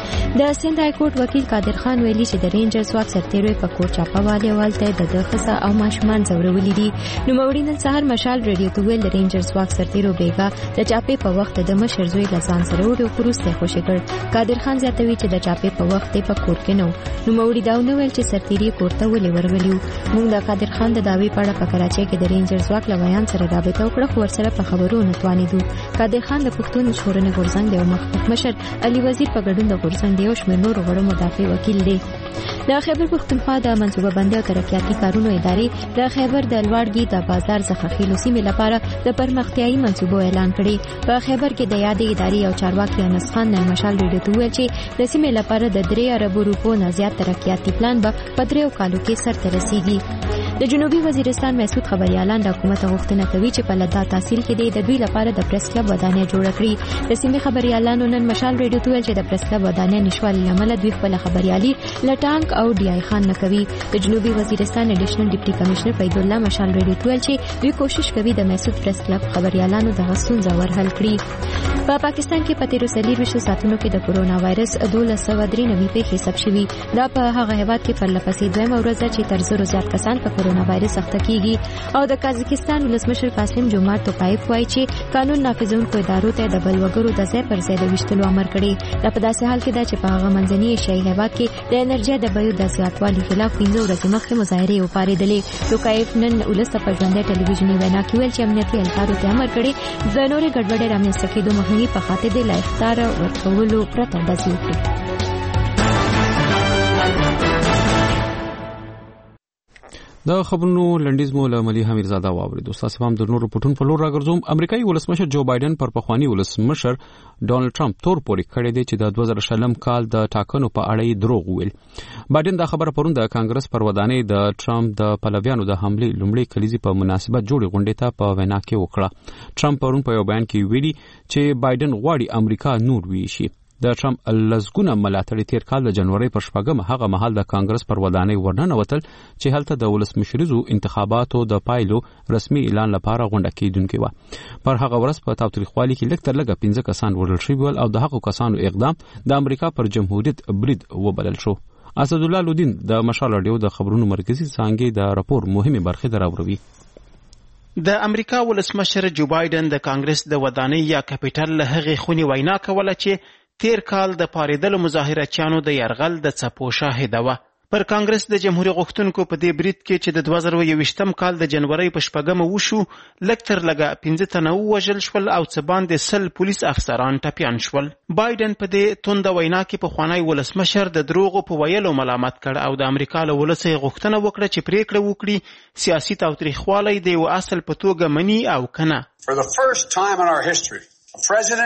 د سند های کورټ وکیل قادر خان ویلي چې د رینجرز واک سرتیرو په کور چاپوالي والته د خصه او ماشومان ځورولي دي. نو موري نن سهار مشال ریډیو ته ویل د رینجرز واک سرتیرو بیګا د چاپې په وخت د مشر زوی لزان سره وډو پروسته خوشی کړ. قادر خان زیاتوي چې د چاپې په وخت په کور کې نو موري دا نو ویل چې سرتیري کوړته ولې ورغلیو. موږ د قادر خان د داوی په اړه په کراچۍ کې د رینجرز واک لویان سره رابطه وکړه خو ورسره په خبرونو توانیدو. قادر خان د پښتون شورنې غورځنګ د مخکښ مشر علي وزیر په ګډون د غورځنګ دیو شمېر نور غړو مدافع وکیل دی. د خیبر پښتونخوا د منصوبه بندي او ترقیاتي کارونو ادارې د خیبر د لوړګي د بازار څخه خېلو سیمې لپاره د پرمختیايي منصوبو اعلان کړي. په خیبر کې د یادې ادارې او چارواکي انس خان نن مشال ریډیو ته ویل چې د سیمې لپاره د 3 ارب روپو نه زیات ترقیاتي پلان به په 3 کالو کې سرته رسیږي. د جنوبي وزیرستان مسعود خبريالان د حکومت غوښتنه کوي چې په لدا تحصیل کې د دوی لپاره د پریس کلب ودانۍ جوړ کړي. د سیمې خبريالانو نن مشال ریډیو ته ویل چې د پریس کلب ودانۍ نشوالي لامل دوی خپل خبريالي لټانک او ډي آی خان نه کوي. د جنوبي وزیرستان اډیشنل ډیپټي کمشنر فیض الله مشال ریډیو ته ویل چې دوی کوشش کوي د مسعود پریس کلب خبريالانو د غسون زور حل کړي. په پاکستان کې په 13 ساعتونو کې د کورونا وایرس 1293 پیښې ثبت شوي. دا په هغه هیواد کې پر لپسې دویمه ورځ چې تر 100 زیات کسان په کورونا وایرس اخته کیږي. او د قازقستان ولسمشر قاسم جمعات توقایف وایي چې قانون نافذونکو ادارو ته د بلوګرو د ځای پر ځای د وشتلو امر کړی. دا په داسې حال کې ده چې په هغه منځني ایشیايي هیواد کې د انرژي د بیو د زیاتوالي خلاف 15 ورځې مخکې مظاهرې وپارېدلې. توقایف نن ولس په ژوندۍ ټلویزیوني وینا کې ویل چې امنیتي اهلکارو ته امر کړی د نورې ګډوډۍ رامنځته کېدو مخنیوي په خاطر د لا اختیار ورکولو پرته ډزې وکړي. د خبرونو لنډیز مو له ملي امیرزاده واورید. استاد هم د نورو پټون په لور راګرځوم. امریکایي ولسمشر جو بایدن پر پخوانی ولسمشر ډونالد ټرمپ تور پورې کړی دی چې د 2020 کال د ټاکنو په اړه دروغ ویل. بایدن دا خبره پرون د کانګرس پر ودانۍ د ټرمپ د پلویانو د حمله لومړی کلیزي په مناسبت جوړې غونډې ته په وینا کې وکړه. ټرمپ پرون په یو بیان کې ویلي چې بایدن غواړي امریکا نور ویشي. د ټرمپ لزګونه ملاتړي تیر کال د جنوري پر 4 هغه مهال د کانګرس پر ودانۍ ورننه وتل چې هلته د ولسمشریزو انتخاباتو د پایلو رسمي اعلان لپاره غونډه کیدونکې و. پر هغه ورځ په تاوتریخوالي کې لږ تر لږه 15 کسان وژل شوي او د هغو کسانو اقدام د امریکا پر جمهوریت برید وبلل شو. اسد الله لودین د مشال رادیو د خبرونو مرکزی څانګې د راپور مهمه برخه دراوروي. د امریکا ولسمشر جو بایدن د کانګرس د ودانۍ یا کپټل له هغې خونې وینا کوله چې تیر کال د پاریدلو مظاهرچیانو د يرغل د څپو شاهده و. پر کانګرس د جمهوریت غوښتونکو په دې برید کې چې د 2021 کال د جنوري په 4 وشو لږ تر لږه 15 تنه وژل شول او څه باندې 100 پولیس افسران ټپیان شول. بایدن په دې توند وینا کې په خوانی ولسمشر د دروغو په ویلو ملامت کړ او د امریکا له ولسي غوښتنه وکړه چې پریکړه وکړي سیاسي تاوتریخوالی د یو اصل په توګه مني او کنه. For the first time in our history, a president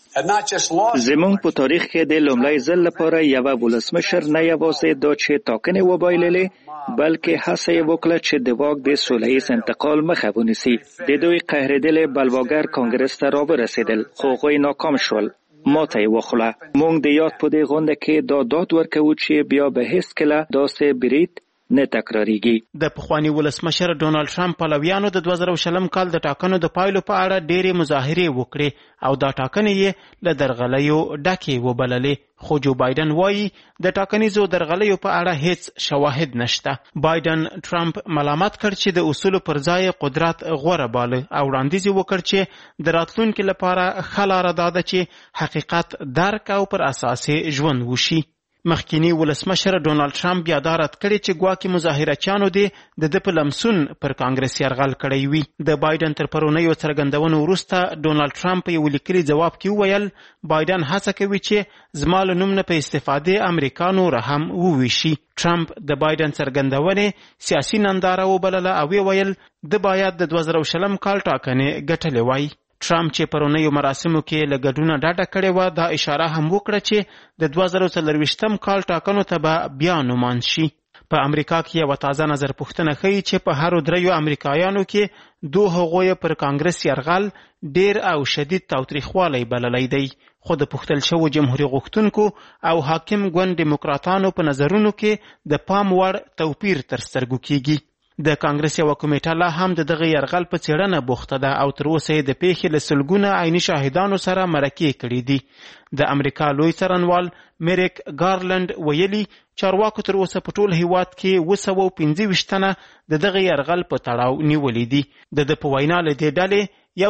زموږ په تاریخ کې د لومړی ځل لپاره یوه ولسمشر نه یوازې دا چې ټاکنې وبایللې بلکې هڅه یې وکړه چې د واک د سوله ییز انتقال مخه ونیسي. د دوی قهرېدلې بلواګر کانګرس ته راورسېدل خو هغوی ناکام شول. ماته یې وخوړه. موږ د یاد په دې غونډه کې دا داد ورکوو چې بیا به هیڅکله داسې برید نه تکراریږي. د پخوانی ولسمشر ډونالد ټرمپ پلویانو د 2020 کال د ټاکنو د پایلو په اړه ډېرې مظاهرې وکړې او دا ټاکنې یې له درغلیو ډکې وبللې. خو جو بایدن وایي د ټاکنیزو درغلیو په اړه هیڅ شواهد نشته. بایدن ټرمپ ملامت کړ چې د اصولو پر ځای قدرت غوره باله او وړاندیز وکړ چې د راتلونکي لپاره ښه لاره دا ده چې حقیقت درک او پر اساس ژوند وشي. مخکینی ولسمشر ډونالد ټرمپ بیا دا رد کړی چې ګواکې مظاهرچیانو د په لمسون پر کانګرس یرغل کړی وي. د بایدن تر پرونیو څرګندونو وروسته ډونالد ټرمپ په یو لیکلي ځواب کې وویل بایدن هڅه کوي چې زما له نوم نه په استفادې امریکا نور هم وویشي. ټرمپ د بایدن څرګندونې سیاسي ننداره وبلله او ویل د باید د 2020 کال ټاکنې ګټلې وای. ټرمپ چې پرونیو مراسمو کې له ګډونه ډاډه کړې وه دا اشاره هم وکړه چې د 2024 کال ټاکنو ته به بیا نومان شي. په امریکا کې یوه تازه نظر پوښتنه ښیي چې په هرو دریو امریکایانو کې هغوی پر کانګرس یرغل ډیر او شدید تاوتریخوالی بللی دی. خو د پوښتل شوو جمهوریت غوښتونکو او حاکم ګوند ډیموکراتانو په نظرونو کې د پام وړ توپیر تر سترګو کیږي. د کانګرس یوه کمیټه لا هم د دغه یرغل په څېړنه بوخته ده او تر اوسه یې د پیښې له سلګونه عیني شاهدانو سره مرکې کړي دي. د امریکا لوی څارنوال میریک ګارلند ویلي چارواکو تر اوسه په ټول هیواد کې 225 تنه د دغه یرغل په تړاو نیولي دي. د په وینا له دې ډلې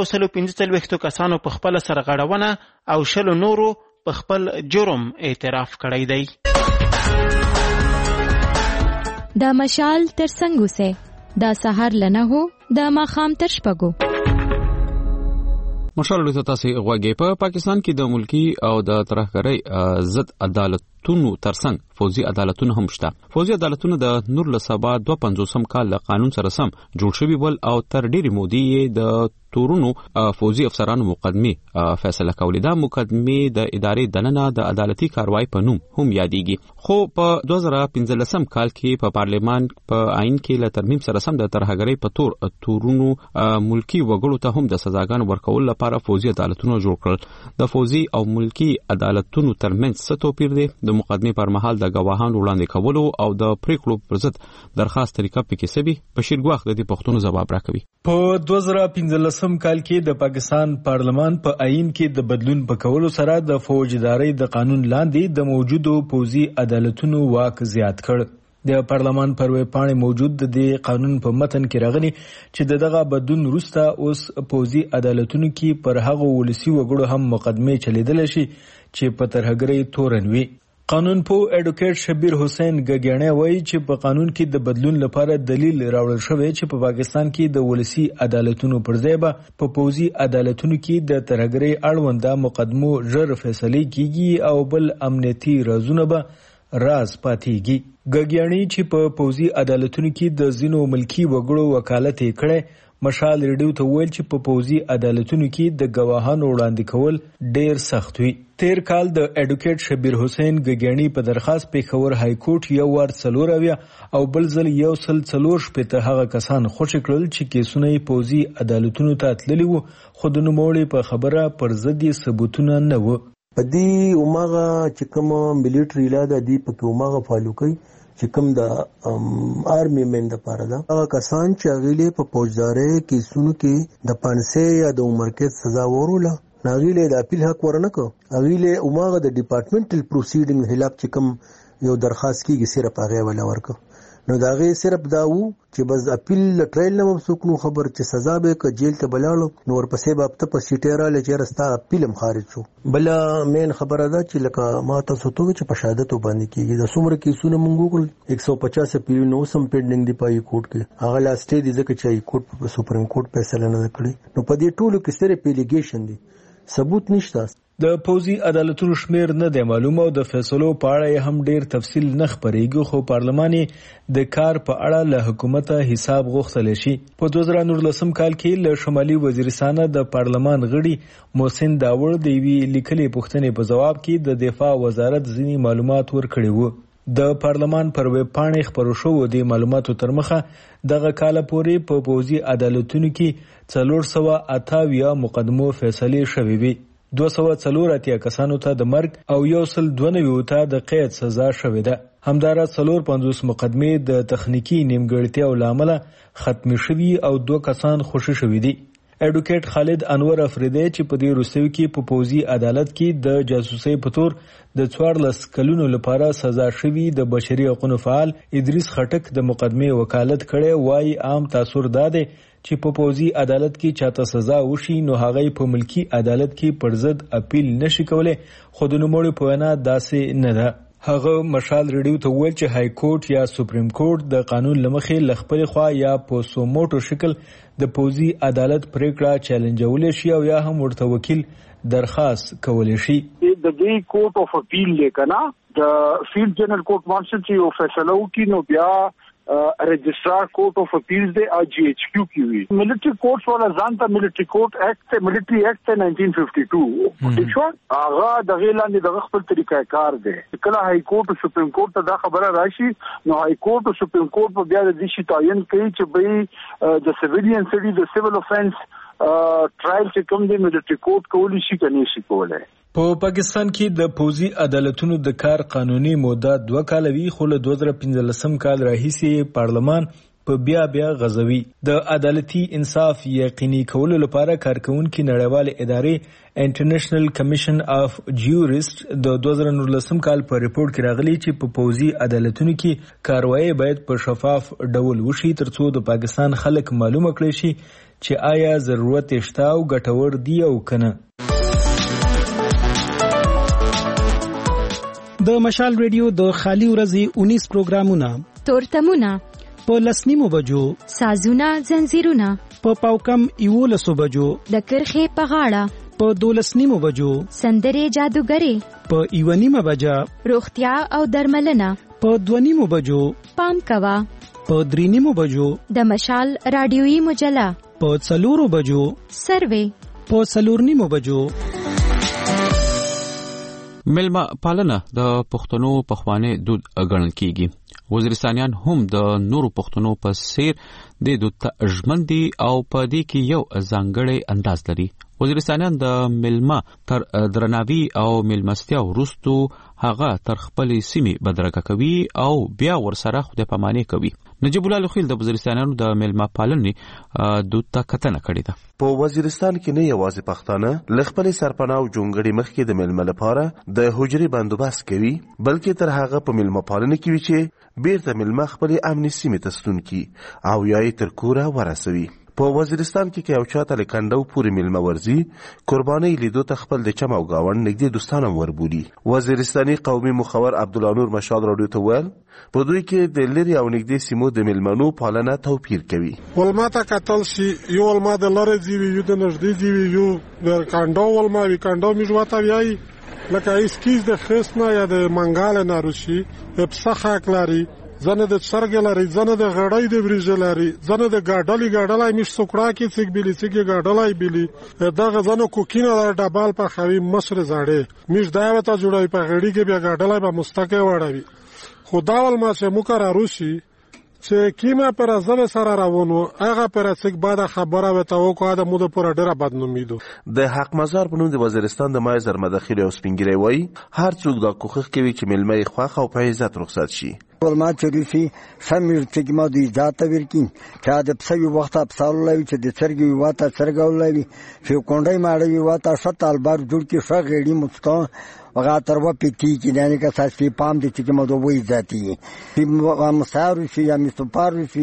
145 کسانو په خپله سرغړونه او 10 نورو په خپل جرم اعتراف کړی دی. دا مشال تر څنګه سه دا سحر لنه هو دا ماخام تر شپګو. مشال له تاسو غوږی په پاکستان کې د ملکی او د ترهګرۍ ضد عدالتونو ترڅنګ فوزي عدالتونه هم شته. فوزي عدالتونه د نور له سبا 25 کال له قانون سره سم جوړ شوي ول او تر ډېرې مودې د تورونو فوزي افسرانو مقدمه فیصله کولې. دا مقدمه د ادارې دننه د عدالتي کاروای په نوم هم یادېږي. خو په 2015 کال کې په پارلیمان په آئین کې له ترمیم سره سم د ترهګرۍ په تورونو ملکی وګړو ته هم د سزاګانو ورکول لپاره فوزي عدالتونه جوړ کړل. د فوزي او ملکی عدالتونو ترمنځ څه توپیر دی؟ د مقدمه پر مهال د غواهانو وړاندې کولو او د پریکړو پر ضد درخواست طریقه پکې سبي بشیر ګواخ د دې پښتون جواب راکوي. په 2015 کال کې د پاکستان پارلمان په آئین کې د بدلون په کولو سره د فوجدارۍ د قانون لاندې د موجودو فوزي عدالتونو واک زیات کړ. د پارلمان پر ویب پاڼې موجود د دې قانون په متن کې راغلي چې دغه بدلون وروسته اوس فوزي عدالتونو کې پر هغو ولسی وګړو هم مقدمه چلیدل شي چې په ترهګرۍ تورن وي. قانون پو ایڈوکیټ شبیر حسین ګګیانه وایي چې په قانون کې د بدلون لپاره دلیل راوړل شوی چې په پاکستان کې د ولسی عدالتونو پر ځای به په فوزي عدالتونو کې د ترهګرۍ اړونده مقدمو ژر فیصله کیږي او بل امنیتي رازونه به راز پاتېږي. ګګیانی چې په فوزي عدالتونو کې د ځینو ملکی وګړو وکالت یې کړی مشال ریډیو ته ویل چې په فوزي عدالتونو کې د گواهانو وړاندې کول ډیر سخت وي. تیر کال د ایڈوکیټ شبیر حسین ګګیانی په درخواست پیښور های کورټ یو ور 4 او بل ځل 144 هغه کسان خوشی کړل چې کیسونه فوزي عدالتونو ته تللي وو خو د نوموړي په خبره پر ضد ثبوتونه نه و. پدې اومغه چې کوم مليټري لاده دی په اومغه فالو کوي چې کوم د آرمي مین د پاره دا هغه کسان چې غیله په فوجدارۍ کې سونو کې د 500 یا د عمر کې سزا وروله ناغیله د اپیل حق ورنکو غیله اومغه د ډپارټمنټل پروسیډینګ خلاف چې کوم یو درخواست کیږي صرف هغه ولا ورکو نو داغه صرف داو چې بس اپیل ټرایل نه مسوکنو خبر چې سزا به ک جیل ته بلاړو نو ورپسې به په سیټیرا لچرستا اپیلم خارج شو. بل مین خبره ده چې لکه ما تاسو ته چې په شهادت باندې کیږي د څومره کیسونه مونږ وکړل 150 اپیل نو سم پینډینګ دی پای کورټ کې هغه لاسټ دی ځکه چې کورټ سپریم کورټ فیصله نه کړی نو په دې ټولو کې صرف الیګیشن دی ثبوت نشته. د پوزي عدالتونو شمیر نه دی معلوم او د فیصلو په اړه هم ډیر تفصیل نه خبرېږي، خو پارلماني د کار په اړه له حکومت حساب غوښتل شي. په 2019 کال کې له شمالي وزیرستان د پارلمان غړي محسن داوړ د یوې لیکلې پوښتنې په جواب کې د دفاع وزارت ځینې معلومات ورکړي وو. د پارلمان پر ویب پاڼې خپرو شوو د معلوماتو تر مخه دغه کال پورې په پوزي عدالتونو کې 428 مقدمو فیصلې شوې وي. 284 کسانو ته د مرګ او 192 ته د قید سزا شوې ده. همدارس 450 مقدمې د تخنیکی نیمګړتیاو لامل ختم شوي او 2 کسان خوشي شوي دي. اډوکیټ خالد انور افریدی چې په دې وروستیو کې په پوزي عدالت کې د جاسوسۍ په تور د 14 کلونو لپاره سزا شوي د بشري حقوقو فعال ادریس خټک د مقدمې وکالت کړي، وایي عام تاثر داده چې په پوزي عدالت کې چاته سزا وشي نو هغه په ملکی عدالت کې پر ضد اپیل نشي کولای، خو د نوموړي په وینا داسې نه ده. هغه مشال ریډیو ته وویل چې های کورټ یا سپریم کورټ د قانون لمخې له خپلې خوا یا په سوموټو شکل د پوزي عدالت پریکړه چیلنجولی شي او یا هم ورته وکیل درخواست کولی شي. د دې کورټ اف اپیل لیکنه د فیلډ جنرال کورټ مارشل چې یو فیصله وکړي نو بیا رجسٹرار کورٹ آف اپیلز دے جی ایچ کیو کی ہوئی. ملٹری کورٹس والا ځانته ملٹری کورٹ ایکٹ ملٹری ایکٹ 1952 ٹھیک شو هغه د غیلاندې د خپل طریقې کار دی. کله های کورٹ او سپریم کورٹ ته دا خبره راشي نو های کورٹ او سپریم کورٹ په بیا د دې شي تعین کوي چې به د سیویلین سړي د سیویل افنس ټرایل چې کوم دی ملټری کورٹ کولی شي کني شي کولای. په پاکستان کې د پوزي عدالتونو د کار قانوني موده 2 کال وی، خو له 2015 کال راهیسې پارلمان په بیا غزوي. د عدالتي انصاف یقیني کولو لپاره کارکونکو نړیوال ادارې انټرنیشنل کمیشن اف جیوریسټ د 2019 کال په ریپورت کې راغلي چې په پوزي عدالتونو کې کاروایی باید په شفاف ډول وشي ترڅو د پاکستان خلک معلومه کړي شي چې آیا ضرورت شته او ګټور دی او کنه. د مشال ریډیو د خالی ورځې 19 پروګرامونه تورتمونه په لسنیمو بجو، سازونه زنجیرونه په پاوکم 11 بجو، د کرخې په غاړه په 12 بجو، سندرې جادوګری په 1 بجا، روغتیا او درملنه په 2 بجو، پام کوا په 3 بجو، د مشال رادیویی مجله په 4 بجو، سروې په 4 بجو. ملما پالنه د پښتنو پخوانی دود ګڼل کیږي. وزیرستانیان هم د نورو پښتنو په څیر د دود ته ژمن دي او په دې کې یو ځانګړی انداز لري. وزیرستانیان د ملما تر درناوي او ملمستیا وروستو هغه تر خپلې سیمې بدرګه کوي او بیا ورسره خدای پاماني کوي. نجیب الله لخیل د وزیرستانیانو د ملما پالنې دود ته کتنه کړې ده. په وزیرستان کې نه یوازې پښتانه ل خپل سرپناه او جونګړي مخکې د ملما لپاره د حجرې بندوبست کوي، بلکې تر هغه په ملما پالنه کې وي چې بیرته ملما خپل امني سیمې ته ستون کی او یې تر کوره ورسوي. په وزیرستان کې یو چاته لکندو پوری ملما ورزي قرباني لیدو ته خپل د چم او گاوند نږدې دوستانم وربولي. وزیرستاني قومي مخور عبدالنور مشال راډیو ته ویل په دوی کې د لری او نږدې سیمو د ملمنو پالنه توپیر کوي. ولما ته کتل شي یو ولما د لری دی یو د نږدې دی یو د کاندو ولما وی کاندو میجواته وی لکه اسکیز د خصنه یا د منګال نه روشي په څخه کلاري زنه د سرګ لري، زنه د غړای د بریج لري، زنه د ګاډلای مش سوکړه کې څنګه بلی څنګه ګاډلای بلی دغه زنه کوکینه د ډبال په خوي مصر زاړې مش دایوته جوړای په غړي کې بیا ګاډلای په مستقه وړوي. خداول ما چې مکر روشي چې کیمه پر ازل سره روانو هغه پر څنګه بعد خبره وته وکړه د مود پر ډیره بدنومیدو. د حق مزار په نوم د وزیرستان د مایزر مداخله او سپینګری وای هر څوک دا کوخه کوي چې ملمه خوخه او په عزت رخصت شي. ولما چریفي سمیر تګما دی ذات ورکی چې د پسوي وخت افسال لوي چې د چرګي واته چرګولوي چې کونډای ماړوي واته شتال بار جوړ کې شغېړي مستو وغا تروا پیتی چې دانه کا ساسي پام دي چې مدو وې ذاتي په مسارو شي یا مستپارو شي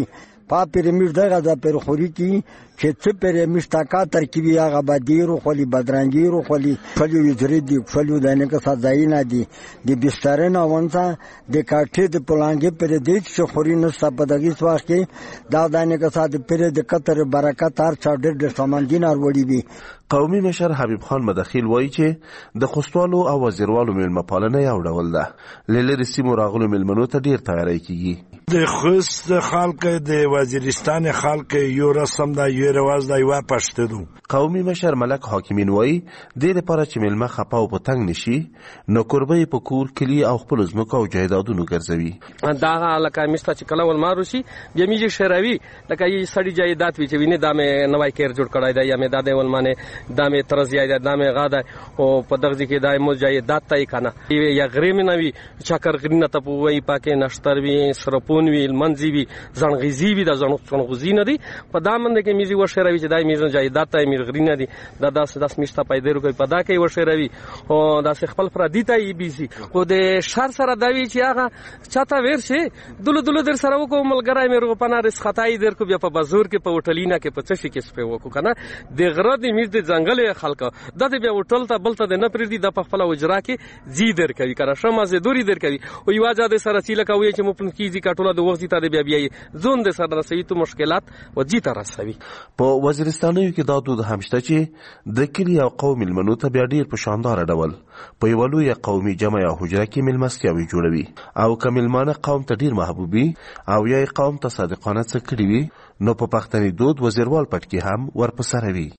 پا پیرمیډ دغه د پرخوري کی چې څه پیرمیډ تاکا ترکیبي هغه بدیرو خلی بدرنګیرو خلی فلو یجری دی فلو دانه که سازاینا دی د بسترنا ونسا د کاټې د پلانګې پر دې چې خوري نو سپدګي سواخ کې دا دانه که ساده پر د کتر برکت هر چا ډېر سامان دینار وړي وي. قومي مشر حبیب خان مدخیل وایي چې د خوستوالو او وزیروالو میلمه پالنه یو ډول ده. لری سیمو راغلو میلمنو ته ډیر تیاری کیږي. د خوست خلک د وزیرستان خلک یو رسم دا یو رواج دا یو پښتو. قومي مشر ملک حاکمین وایي د لپاره چې میلمه خپاو په تنگ نشي نو قربې په کور کلی او خپل ځمکه او جایدادونو ګرځوي. دا علاقه مستا چې کله ول مارو شي بیا میږي شراوي لکه یي سړی جایداد وی چې ویني دا مې نوای کیر جوړ کړای دا یا مې دا ول مانه دا مې ترزیه دا مې غاده او په دغه کې دا مو جایداد تای کنه یا غریمه نوي چاکر غرینه ته وای پاکه نشتر وی سرپون وی منځي وی زنغزي وی د زنغزي نه دي په دا منده کې میږي وشراوي چې دا میږي جایداد تای میږي غرینه دي دا داس میشته پیدا کوي په دا کې وشراوي او دا خپل فرادي تای بي سي او د شهر سره دا وی چې هغه چاته ورشي دلو در سره وکړو ملګری مې روپانا رس خدای در کو بیا په بازور کې په هوټلینا کې په څه کې سپه وکړو کنه د غره د میز د ځنګل خلک د بیا هوټل ته بلته د نه پردي د په خپل وجرا کې زی در کوي کنه شمه زه دوری در کوي او یو ځاد سره چې لکه وی چې مو پن کیږي کټوله د وخت ته بیا زون د سره رسوي ته مشکلات و جی ته رسوي. په وزیرستانو کې دا دود همشته چې د کلی او قومي ملمنو ته بیا ډیر په شاندار ډول په یو لوی قومي جمع یا حجره کې ملمستیاوي جوړوي او کملمانه قوم ته ډیر محبوبي او یا قوم ته صادقانه څه کړی وي نو په پښتني دود وزیروال پټ کې هم ورپسره وي.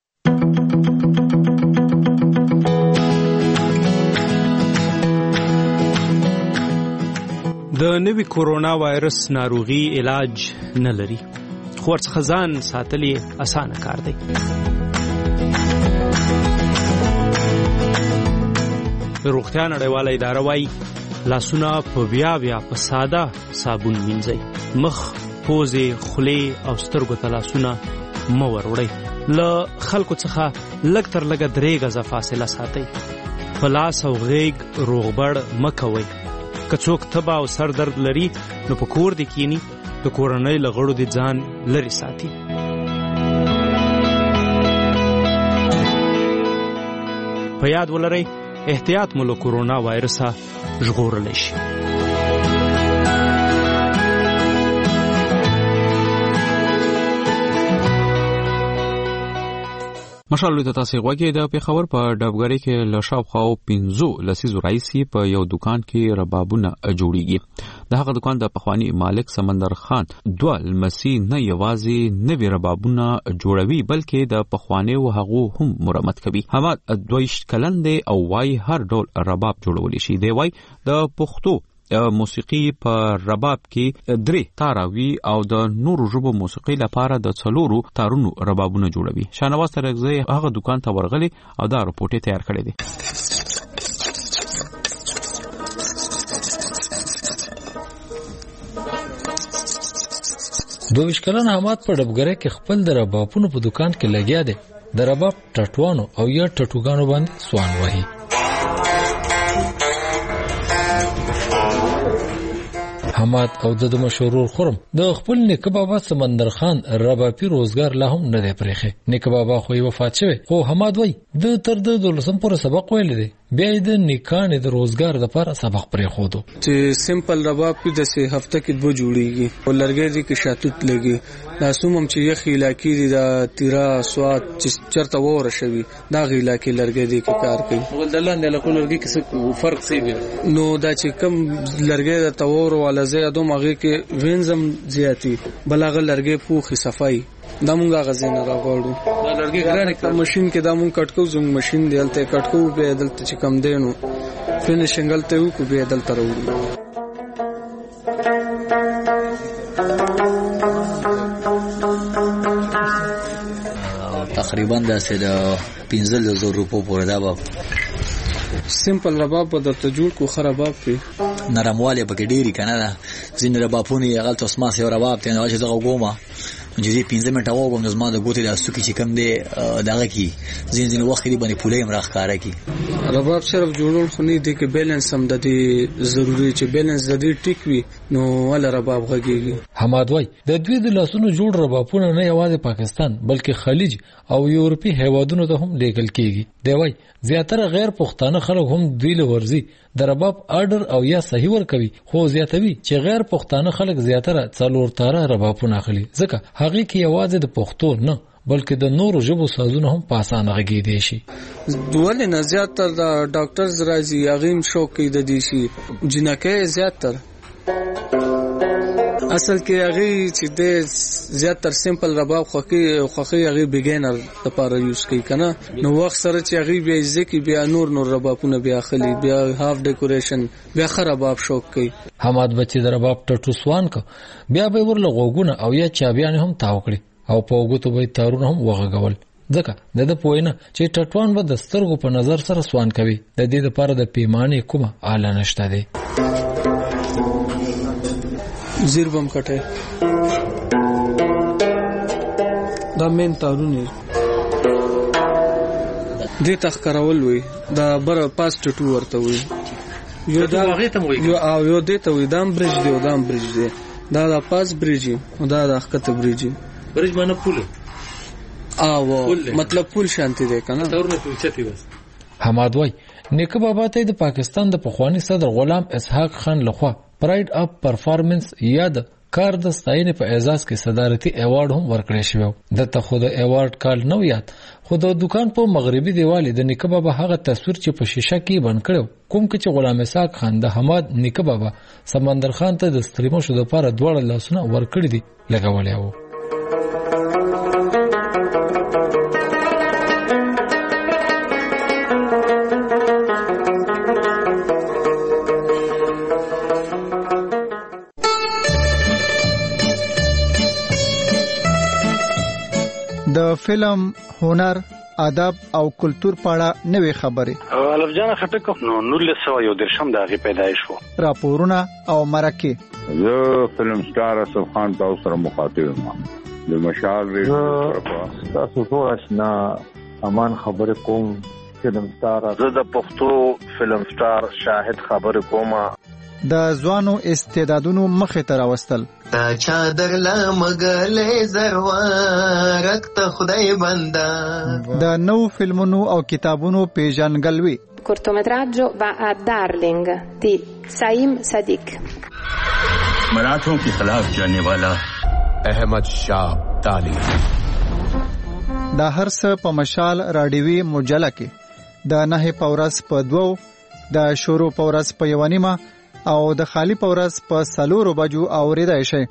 د نوي کورونا وایرس ناروغي علاج نه لري خو ورڅخه ځان ساتل یې اسانه کار دی. روغتیا نړیواله اداره وایي لاسونه په بیا په ساده صابون مینځئ. مخ، پوزې، خولې او سترګو ته لاسونه مه وروړئ. له خلکو څخه لږ تر لږه 3 غزه فاصله ساتئ. په لاس او غیږ روغبړ مه کوئ. که څوک تبه او سر درد لري نو په کور دې کینی د کورنۍ له غړو دې ځان لرې ساتي. په یاد ولرئ احتیاط مو له کورونا وایرسه ژغورلی شي. مشالو ته تاسو غوږی د پیښور په ډبګری کې له شاوخوا 15 لسیزو راځي په یو دکان کې ربابونه جوړیږي. د هغه دکان د پخوانی مالک سمندر خان دوه لمسی نه یوازې نوی ربابونه جوړوي بلکې د پخوانی او هغه هم مرمت کوي. هغه 22 کلن دی او وايي هر ډول رباب جوړول شي. دی وايي د پښتو موسیقي په رباب کې 3 تاراوي او د نورو ژبو موسیقي لپاره د 4 تارونو ربابونه جوړوي. شانواز ترغزی هغه دکان ته ورغلی او دا رپورټ تیار کړی دی. 22 کلن احمد په ډبګره کې خپل د ربابونو په دکان کې لګیا دی. د رباب ټټوانو او یا ټټوګانو باندې سوان وهي. حماد او د مشهور خرم د خپل نیکه بابا سمندر خان ربابي روزګار لا هم نه دی پرېخه. نیکه بابا خو یې وفات شوی خو حماد وای د تر د 12 پورې سبق ویل دی. بیا د نیکانه د روزګار لپاره سبق پرې خودو چې سیمپل رباب کې د سه هفته کې 2 جوړیږي او لرګي دي کې شاتوت لګي. دا سومم چې یخي علاقې دي د تیرا سواد چې چرته وره شوی دا غی علاقې لرګي دي کې کار کوي. ولدلان د لکو لرګي کې څه فرق سی دی نو دا چې کم لرګي د تور ولا زیادو مغه کې وینزم زیاتی بلغه لرګي پوخي صفای دا مونږه غزنه راغړو. دا لرګي ګرانه ماشين کې دا مونږ کټکو زوم ماشين دی الته کټکو به دلته چې کم دینو فینیشنګ الته وکړو به دلته راوړو. تقریبا دا سه د 15000 روپو پورې دا به سیمپل رباب په درته جوړ کو خراباب په نرمواله پکې ډیری کنه دا زین ربابونه غلط اسماس یو رباب ته نه چې دغه ګوما چې 15 منټه وګم د زما د ګوتې د استو کې چې کم دی دغه کې ځین وخت دی باندې پولې هم راخاره کی رباب صرف جوړول خو نه دی کې بیلانس هم د دې ضروری چې بیلانس د دې ټیک وي نو ول رباب غږیږي. حماد وای د دوی د لاسونو جوړ ربابونه نه یوازې پاکستان بلکې خلیج او یورپی هیوادونو ته هم لیږل کیږي. دی وای زیاتره غیر پښتانه خلک هم دوی له ورزي د رباب آرډر او یا صحیح ور کوي خو زیاتوي چې غیر پښتانه خلک زیاتره څلور تاره ربابونه اخلي ځکه هغه کې یوازې د پښتو نه بلکې د نورو ژبو سازونه هم په اسانه غږیدي شي. ولې نه زیاتره د ډاکټرز راځي هغه شوق کوي د دې شي جنکه زیاتره اصل کې هغه چې د زیاتره سیمپل رباب خوخي هغه بیګینر لپاره یوز کوي کنه نو وخت سره چې هغه بیا ځکه بیا نور ربابونه بیا خلی بیا هاف ډیکوریشن بیا خراباب شوق کوي. حماد بچی د رباب ټټو سوان کو بیا به ورله غوګونه او یا چابيان هم تاو کړی او په وګتو به تارونه هم وغږول ځکه د پوینه چې ټټوان به د سترګو په نظر سره سوان کوي د دې لپاره د پیمانه کومه اعلی نشته دی. زیر بم کټه دا مین تارونه دې تخکرول وي دا بر پاس ټټو ورته وي یو دا هغه ته وي یو دې ته وي دام برج دی دام برج دی دا پاس برج او دا حقته برج برج باندې پول او مطلب پول شانتي دی کنه تورنه پوچتي بس. حماد وای نیکه بابا ته د پاکستان د پخوانی صدر غلام اسحاق خان لخوا پرایډ اپ پرفارمنس یاد کار د ستاینې په اعزاز کې صدارتي ایوارډ هم ورکړی شو. د ته خود ایوارډ کال نو یاد خود د دکان په مغربي دیوال د نیکه بابا هغه تصویر چې په شیشه کې بند کړو کوم چې غلام اسحاق خان د حماد نیکه بابا سمندر خان ته د ستریمو شو د لپاره دوړ لاسونه ورکړي دي لګولې وو. د فلم هنر ادب او کلچر په اړه نوې خبرې الف جان خټک نو 1913 د هغه پیدایش وو راپورونه او مرکه زه فلم سٹار اسف خان تاسو سره مخاطب یم د مشال ریډیو تاسو ټول آشنا امان خبره کوم فلم سٹار زه د پښتو فلم سٹار شاهد خبره کوم د ځوانو استعدادونو مخه ته راوستل تا چادر لا مګلې زروارت ته خدای بندا د نو فلمونو او کتابونو پیژنګلوي cortometraggio va a Darling di Saim Sadiq मराठों के खिलाफ जाने वाला अहमद शाह ताली دا هر څه په مشال راډیوي مجله کې د نه پورس په 2 د شروع پورس په 1 او د خالی پورس په 4 بجو اوریدای شي.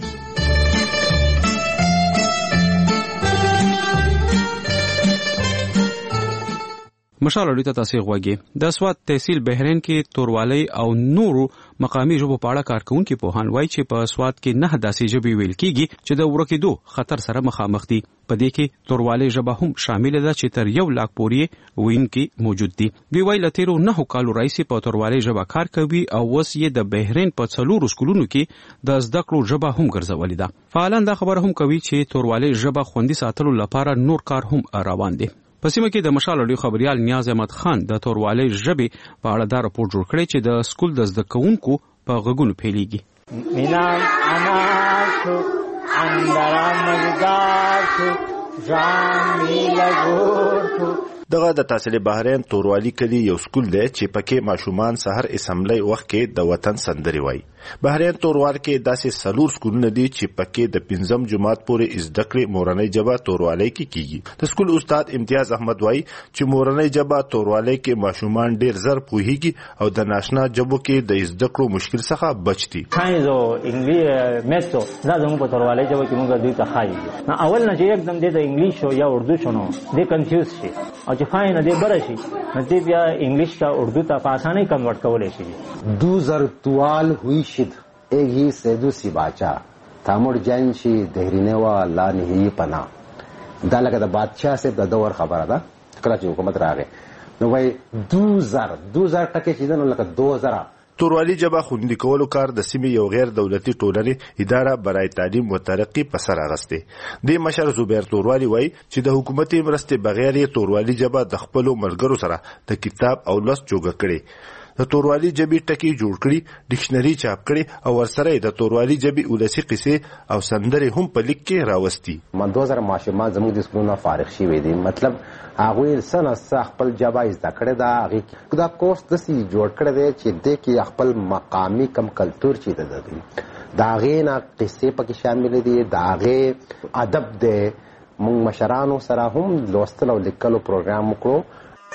مشال اړیته تاسو غوږی د سوات تحصیل بحرین کې توروالي او نورو مقامی ژبو په اړه کارکونکو په هان وای چې په سوات کې نه داسې ژبې ویل کیږي چې د ورکېدو خطر سره مخامخ دي. په دې کې توروالي ژبه هم شامل ده چې تر 1 لاک پورې وینکي موجود دي. دوی وایي لتیرو 9 کالو راځي په توروالي ژبه کار کوي او اوس یې د بحرین په 4 سکولونو کې د زده کړو ژبه هم ګرځولې ده. فعالان دا خبره هم کوي چې توروالي ژبه خوندي ساتلو لپاره نور کار هم روان دي. په سیمه کې د مشال اړیو خبريال نیاز احمد خان د توروالي ژبې په اړه دا راپور جوړ کړی چې د سکول د زده کوونکو په غږونو پیلېږي. مینام انا شو اندرا مزدار شو ځان می لګور شو. دغه د تحصیل بحرین توروالي کلی یو سکول دی چې پکې ماشومان سحر اسمبلی وخت کې د وطن سندري وایي. بحرین توروال کې داسې 4 سکولونه دي چې پکې د 5م جماعت پورې زده کړې مورنۍ ژبه توروالي کې کیږي. د سکول استاد امتیاز احمد وایي چې مورنۍ ژبه توروالي کې ماشومان ډیر زر پوهیږي او د ناشنا ژبو کې د زده کړو مشکل څخه بچ دي. ساينس او انګلیسي میتھو دا زموږ په توروالي ژبه کې موږ دوی ته خایي. نو اول نه چې یکدم د انګلیش او یا اردو شنو د کنفیوز شي او چې فاین دې برشي نو دې بیا انګلیش کا اردو ته په اسانۍ کنورټ کولای شي. دو زرتوال ہوئی شد ایک ہی سیدو سی باچا تامر جین شي دهرینه وا لا نه پنا دا لکه د بادشاہ سے د دور خبره ده کله چې حکومت راغی نو وای 2000 ټکه چې نو لکه 2000 توروالي ژبه خوندي کولو کار د سیمې یو غیر دولتي ټولنې اداره برای تعلیم و ترقی په سر اغسته. د مشر زبیر توروالي وایي چې د حکومتي مرستې بغیر یې توروالي ژبه د خپل ملګرو سره د کتاب او لوست جوړه کړي. د توروالي ژبې ټکي جوړ کړي، ډکشنري چاپ کړي او ورسره د توروالي ژبې ولسي قصې او سندرې هم په لیک کې راوستي. 2000 ماشومان زموږ د سکولونو فارغ شوي دي، مطلب هغوی سنه خپل ژبه زده کړې ده. هغې دا کورس داسې جوړ کړی دی چې دې کې خپل مقامي کم کلتور چې ده دی د هغې نه قصې پکې شاملې دي، د هغې ادب دی. موږ مشرانو سره هم لوستل او لیکلو پروګرام وکړو.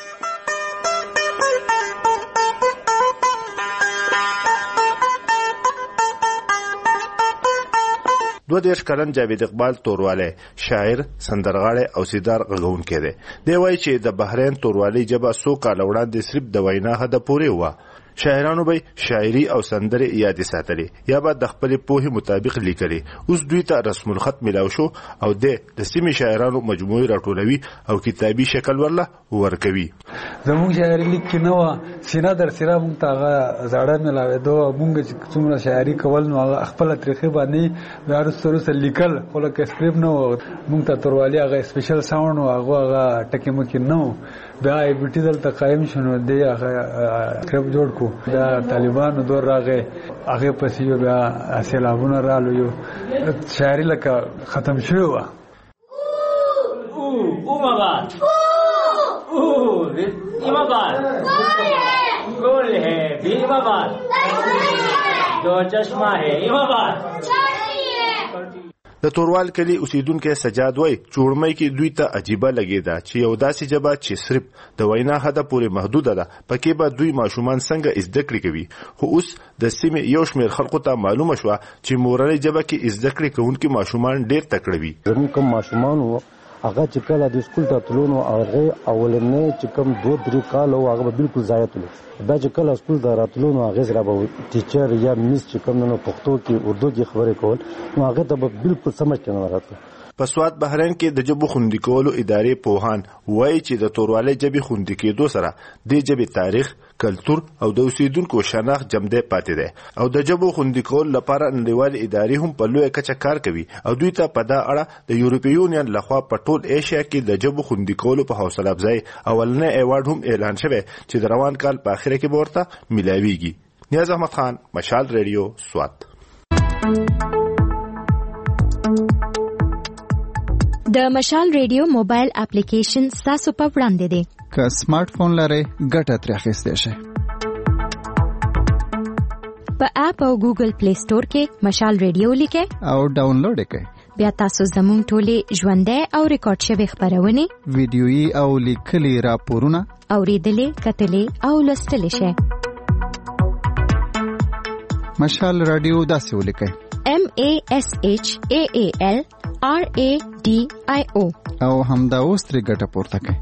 22 کلن جاوید اقبال توروالی شاعر، سندرغاړی او سیدار غږونکی دی. دی وایي چې د بحرین توروالي ژبه څو کاله وړاندې صرف د وینا حده پورې وه. شاعرانو به شاعري او سندرې یادې ساتلې یا به د خپلې پوهې مطابق لیکلې. اوس دوی ته رسم الخط میلاو شو او د سیمې شاعرانو مجموعې راټولوي او کتابي شکل ورله ورکوي. زموږ شاعري لیک کې نه وه، سینه در سینه موږ ته هغه زاړه میلاوېدو. موږ چې څومره شاعري کول نو هغه خپله طریقې باندې بیا وروسته لیکل، خو لکه سکریپټ نه و. موږ ته توروالي هغه سپیشل ساوند و، هغه ټکي مکې نه و. بیا ای بي ټي دلته قایم شو نو دی هغه سکریپټ جوړ کو. بیا طالبانو دور راغی، هغې پسې یو بیا سیلابونه رالو، یو شاعري لکه ختم شوې وه. د توروال کلی اوسیدونکو سجاد وای چوړمۍ کې دوی ته عجیبه لګیدا چې یو داسې ژبه چې صرف د وینا حد پورې محدوده ده، پکې به دوی ماشومان څنګه زده کړې کوي. خو اوس د سیمې یو شمېر خلکو ته معلومه شوه چې مورنۍ ژبه کې زده کړې کوونکي ماشومان ډېر تکړه وي. زموږ کوم ماشومان وو هغه چې کله د سکول ته تلو نو هغه اولنې چې کوم 2-3 کال وو هغه بالکل ضایع تلو. دا چې کله سکول ته راتلو نو هغه سره به ټیچر یا میس چې کوم نو پښتو کې اردو کې خبرې کول نو هغه ته بالکل سمجھ کې نه راته. په سوات بحرین کې د ژبو خوندي کولو ادارې پوهان وایي چې د توروالي ژبې خوندي کېدو سره د ژبې تاریخ، کلتور او د اوسیدونکو شناخت جمدی پاتې دی او د ژبو خوندي کولو لپاره نړیوال ادارې هم په لویه کچه کار کوي او دوی ته په دا اړه د یورپی یونین لخوا په ټول ایشیا کې د ژبو خوندي کولو په حوصله افزای اولنی ایوارډ هم اعلان شوی چې د روان کال په اخره کې به ورته میلاویږي. نیاز احمد خان، مشال ریډیو، سوات. د مشال ریډیو موبایل اپلیکیشن تاسو په وړاندې دی. که سمارټ فون لرئ ګټه ترې اخیستی شئ. په اپ او ګوګل پلی سٹور کې مشال ریډیو لیکئ او ډاونلوډ کړئ. بیا تاسو زموږ ټولې ژوندۍ او ریکارډ شوې خبرونه، ویډیويي او لیکلي راپورونه اوریدلې، کتلې او لوستلې شئ. مشال ریډیو داسې ولیکئ: MASHAAL RADIO او همدا اوس ترې ګټه پورته کړئ.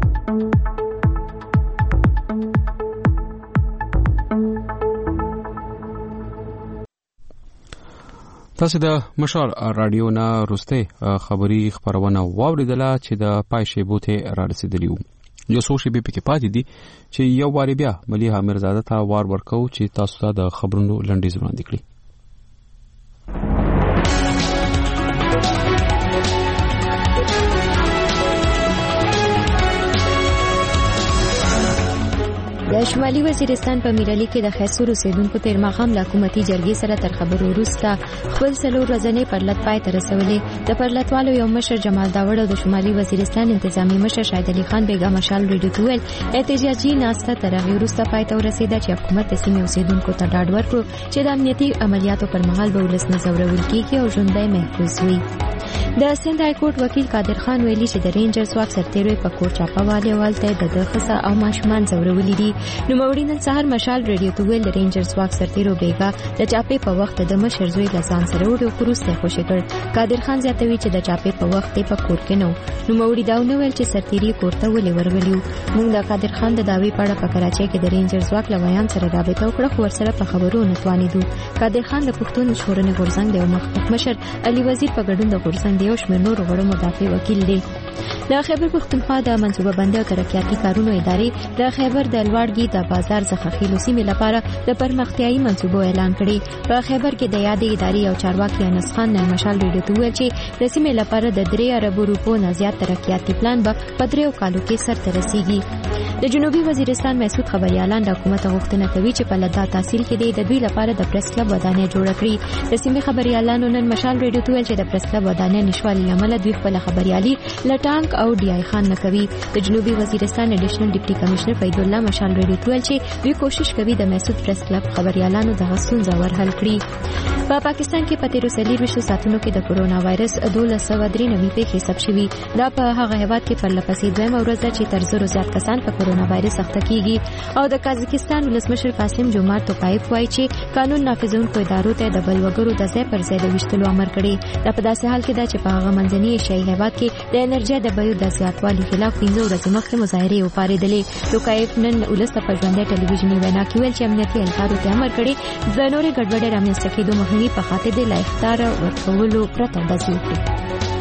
تاسو د مشال رادیو نه روسته خبري خبرونه واوریدله چې د پای شیبو ته را رسیدلی وو. یو څو شیبې پکې پاتې دي چې یو واری بیا ملیحه میرزاده ته وار ورکو چې تاسو ته د خبرونو لنډیز وړاندې کړي. د شمالي وزیرستان په میرالي کې د خیسور اوسیدونکو تیر ماښام له حکومتي جرګې سره تر خبرو وروسته خپل 4 ورځنی پرلط پای ته رسولې. د پرلطوالو یو مشر جمال داوړ او د شمالي وزیرستان انتظامی مشر شاهد علي خان بیګا مشال ریډیو ته ویل احتجاجي ناسته تر هغې وروسته پای ته ورسېده چې حکومت د سیمې اوسیدونکو ته ډاډ ورکړو چې د امنیتي عملیاتو پر مهال به ولس نه ځورول کېږي او ژوند به محفوظ وي. د سند های کورټ وکیل قادر خان ویلي چې د رینجرز واک سرتیرو په کور چاپهوالي والته د خصه او ماشومان ځورولي دي. نوموړي نن سهار مشال ریډیو ته ویل د رینجرز واک سرتیرو بیګا د چاپې په وخت د مشر زوی له ځان سره وړو وروسته خوشي کړ. قادر خان زیاتوي چې د چاپې په وخت په کور کې نو. نوموړي دا ونه ویل چې سرتیري کور ته ولې ورغلیو. موږ د قادر خان د داوی په اړه په کراچۍ کې د رینجرز واک له ویان سره رابطه وکړه خو ورسره په خبرو نه توانېدو. قادر خان د پښتون شورنې غورځنګ د مخکښ مشر علي وزیر په ګډون د غورځنګ د د یو شمېر نورو غړو مدافع وکیل دی. د خیبر پښتونخوا د منصوبه بندي او ترقیاتي کارونو ادارې د خیبر د لوړګي د بازار څخه خېلو سیمې لپاره د پرمختیايي منصوبو اعلان کړي. په خیبر کې د یادې ادارې او چارواکي انس خان نن مشال ریډیو ته ویل چې د سیمې لپاره د 3 ارب روپو نه زیات ترقیاتي پلان به په 3 کالو کې سرته رسیږي. د جنوبي وزیرستان مسعود خبريالان د حکومت غوښتنه کوي چې په لدا تحصیل کې د دوی لپاره د پریس کلب ودانۍ جوړ کړي. د سیمې خبريالانو نن مشال ریډیو ته ویل چې د پریس کلب ودانۍ نشوالي عمل دوی خپل خبريالي لټانک او ډي آی خان نه کوي. د جنوبي وزیرستان اډیشنل ډیپټي کمشنر فید الله مشال ریډیو ته ویل چې دوی کوشش کوي د مسعود پریس کلب خبريالانو د غسون زور حل کړي. په پاکستان کې په 13 ساعتونو کې د کورونا وایرس 1293 پیښې ثبت شوي. دا په هغه هیواد کې پر لپسې دویمه ورځ ده چې تر 100 زیات کسان په کورونا وایرس اخته کیږي. او د قازقستان ولسمشر قاسم جومات توقایف وایي چې قانون نافذونکو ادارو ته د بلوګرو د ځای پر ځای د وشتلو امر کړي. دا په داسې حال کې ده چې په هغه منځني ایشیايي هیواد کې د انرژي د بیو د زیاتوالي خلاف 15 ورځې مخکې مظاهرې وپارېدلې. توقایف نن ولس ته په ژوندۍ ټلویزیوني وینا کې ویل چې امنیتي اهلکارو ته امر کړي د نورې ګډوډۍ رامنځته کېدو مخنیوي په خاطر د لا اختیار ورکولو پرته ډزې وکړي.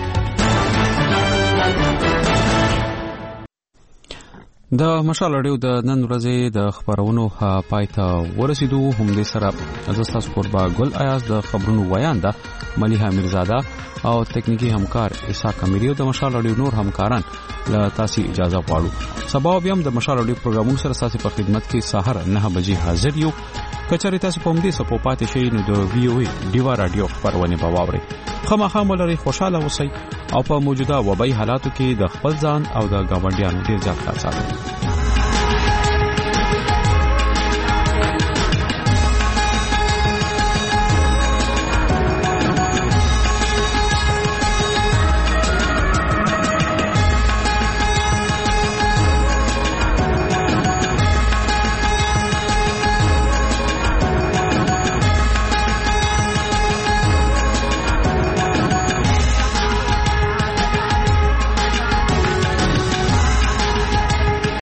د مشال اړیو د نن ورځې د خبرونو پای ته ورسېدو. هم دې سره ازستاس قربا ګل ایاز د خبرونو ویانده ملیحه میرزاده او تکنیکی همکار اسحاق امیری د مشال اړیو نور همکاران له تاسو اجازه غواړو. سبا بیا هم د مشال اړیو پروګرامونو سره تاسو په خدمت کې سحر 9 بجې حاضر یو. کچاري تاسو په دې سپو پاتې شئ نو د وی او ای دیوا رادیو خبرونه به واورئ. خامخا مولري خوشاله اوسئ او په موجوده وبای حالاتو کې د خپل ځان او د ګاونډیانو ډیر ځان خاصه